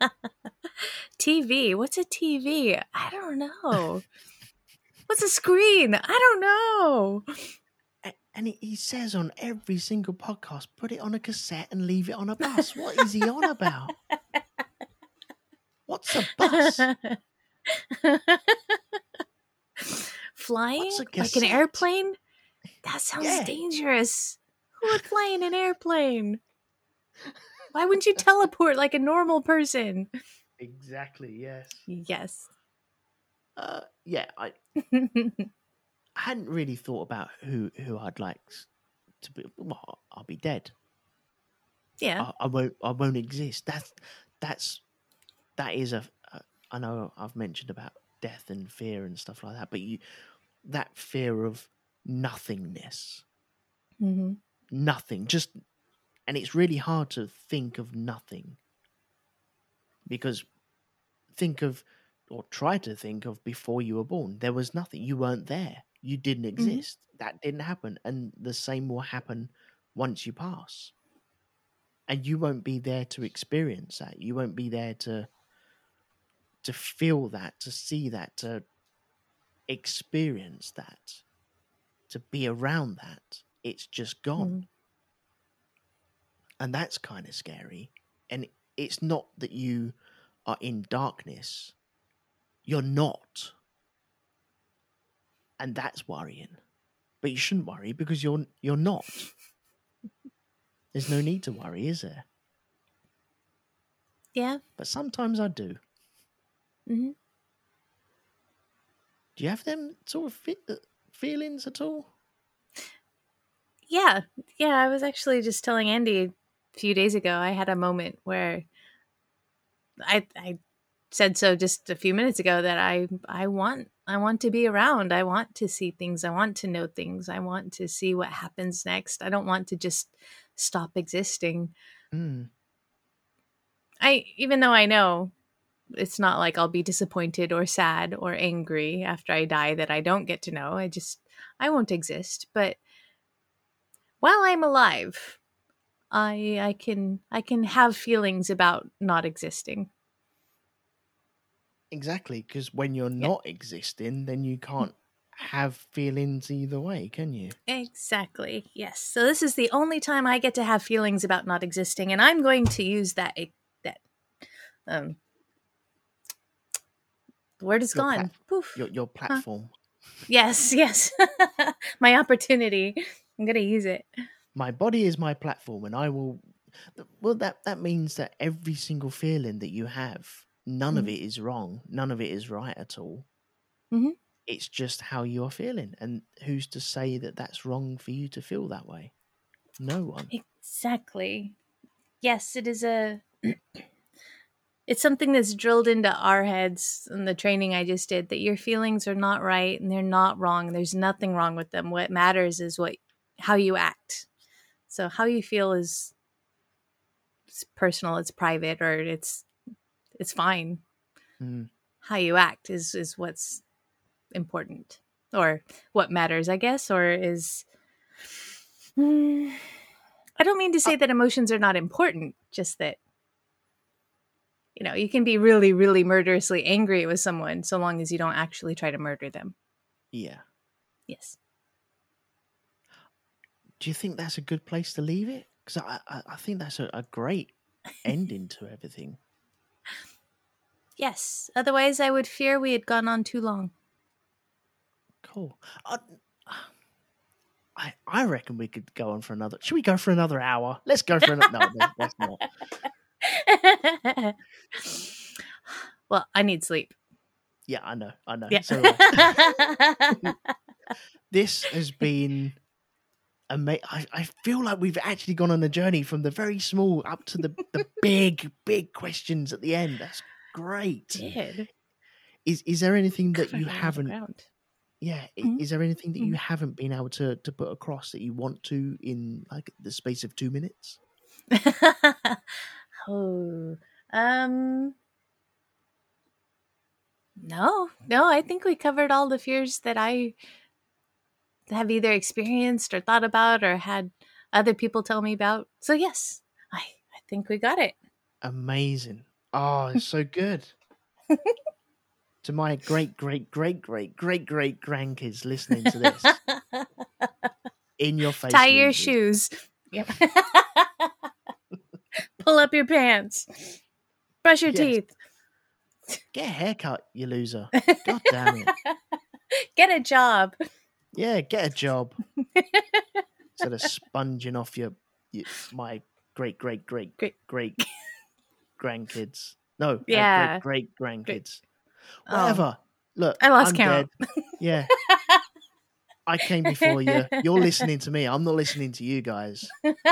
TV. What's a TV? I don't know. What's a screen? I don't know. And he says on every single podcast, put it on a cassette and leave it on a bus. What is he on about? What's a bus? Flying? What's a Like an cassette? airplane? That sounds Yeah. dangerous. Who would fly in an airplane? Why wouldn't you teleport like a normal person? Exactly, yes. Yes. Yeah, I hadn't really thought about who I'd like to be. Well, I'll be dead. Yeah. I won't exist. That is I know I've mentioned about death and fear and stuff like that, but that fear of nothingness, Mm-hmm. nothing, just, and it's really hard to think of nothing, because think of, or try to think of, before you were born, there was nothing. You weren't there. You didn't exist. That didn't happen, and the same will happen once you pass. And you won't be there to experience that. You won't be there to feel that, to see that, to experience that, to be around that. It's just gone. Mm-hmm. And that's kind of scary. And it's not that you are in darkness. You're not. And that's worrying. But you shouldn't worry, because you're not. There's no need to worry, is there? Yeah. But sometimes I do. Mm-hmm. Do you have them sort of feelings at all? Yeah. Yeah. I was actually just telling Andy a few days ago, I had a moment where I said so just a few minutes ago, that I want to be around. I want to see things. I want to know things. I want to see what happens next. I don't want to just stop existing. Mm. Even though I know it's not like I'll be disappointed or sad or angry after I die that I don't get to know. I won't exist. But while I'm alive, I can have feelings about not existing. Exactly, because when you're Yeah. not existing, then you can't have feelings either way, can you? Exactly. Yes. So this is the only time I get to have feelings about not existing, and I'm going to use that. The word is gone. Poof. Your platform. Yes. Yes. My opportunity. I'm gonna use it. My body is my platform, and I will Well, that means that every single feeling that you have, none of Mhm. it is wrong. None of it is right at all. Mhm. It's just how you're feeling. And who's to say that that's wrong for you to feel that way? No one. Exactly. Yes, it is it's something that's drilled into our heads in the training I just did, that your feelings are not right and they're not wrong. There's nothing wrong with them. What matters is how you act. So how you feel is it's personal, it's private, or it's fine. Mm. How you act is what's important, or what matters, I guess, or is. Hmm, I don't mean to Uh, say that emotions are not important, just that you can be really, really murderously angry with someone so long as you don't actually try to murder them. yeah. Yes. Do you think that's a good place to leave it? Because I think that's a great ending to everything. Yes. Otherwise, I would fear we had gone on too long. Cool. I reckon we could go on for another. Should we go for another hour? Let's go for another. No, that's not. Well, I need sleep. Yeah, I know. Yeah. So do I. This has been amazing. I feel like we've actually gone on a journey from the very small up to the big questions at the end. That's great. Did Is there anything that covered you a lot of haven't? ground. Yeah. Mhm. Is there anything that you Mhm. haven't been able to put across that you want to in like the space of 2 minutes? Oh, no, I think we covered all the fears that I have either experienced or thought about or had other people tell me about. So yes, I think we got it. Amazing. Oh, it's so good. To my great grandkids listening to this, in your face, Tie your losers. shoes. Yep. Pull up your pants. Brush your Yes. teeth. Get a haircut, you loser. God damn it. Get a job. Yeah, get a job. Instead of sponging off my great Great. grandkids. No, Yeah. great grandkids. Oh, Whatever. Look, I lost I'm count. dead. Yeah. I came before you. You're listening to me. I'm not listening to you guys.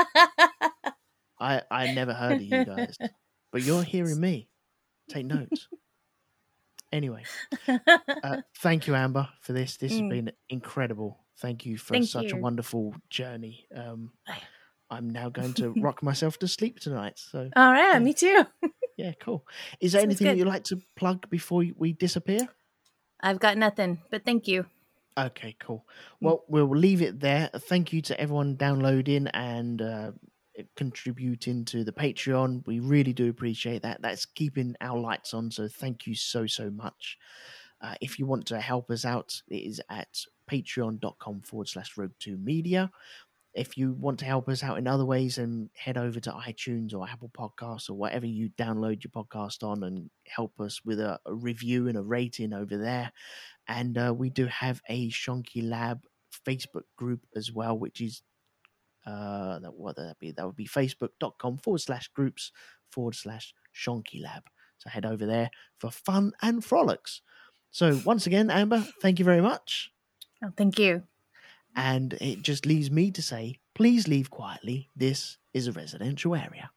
I never heard of you guys. But you're hearing me. Take notes. Anyway, thank you, Amber, for this. This has been incredible. Thank you for Thank such a you. wonderful journey. I'm now going to rock myself to sleep tonight. So, All right, yeah. me too. Yeah, cool. Is there Sounds anything that good. you'd like to plug before we disappear? I've got nothing, but thank you. Okay, cool. Well, we'll leave it there. Thank you to everyone downloading and contributing to the Patreon. We really do appreciate that. That's keeping our lights on. So thank you so much. If you want to help us out, it is at patreon.com/Rogue2Media. If you want to help us out in other ways, then head over to iTunes or Apple Podcasts or whatever you download your podcast on and help us with a review and a rating over there. And we do have a Shonky Lab Facebook group as well, which is what would that be? That would be facebook.com/groups/Shonky Lab. So head over there for fun and frolics. So once again, Amber, thank you very much. Oh, thank you. And it just leaves me to say, please leave quietly. This is a residential area.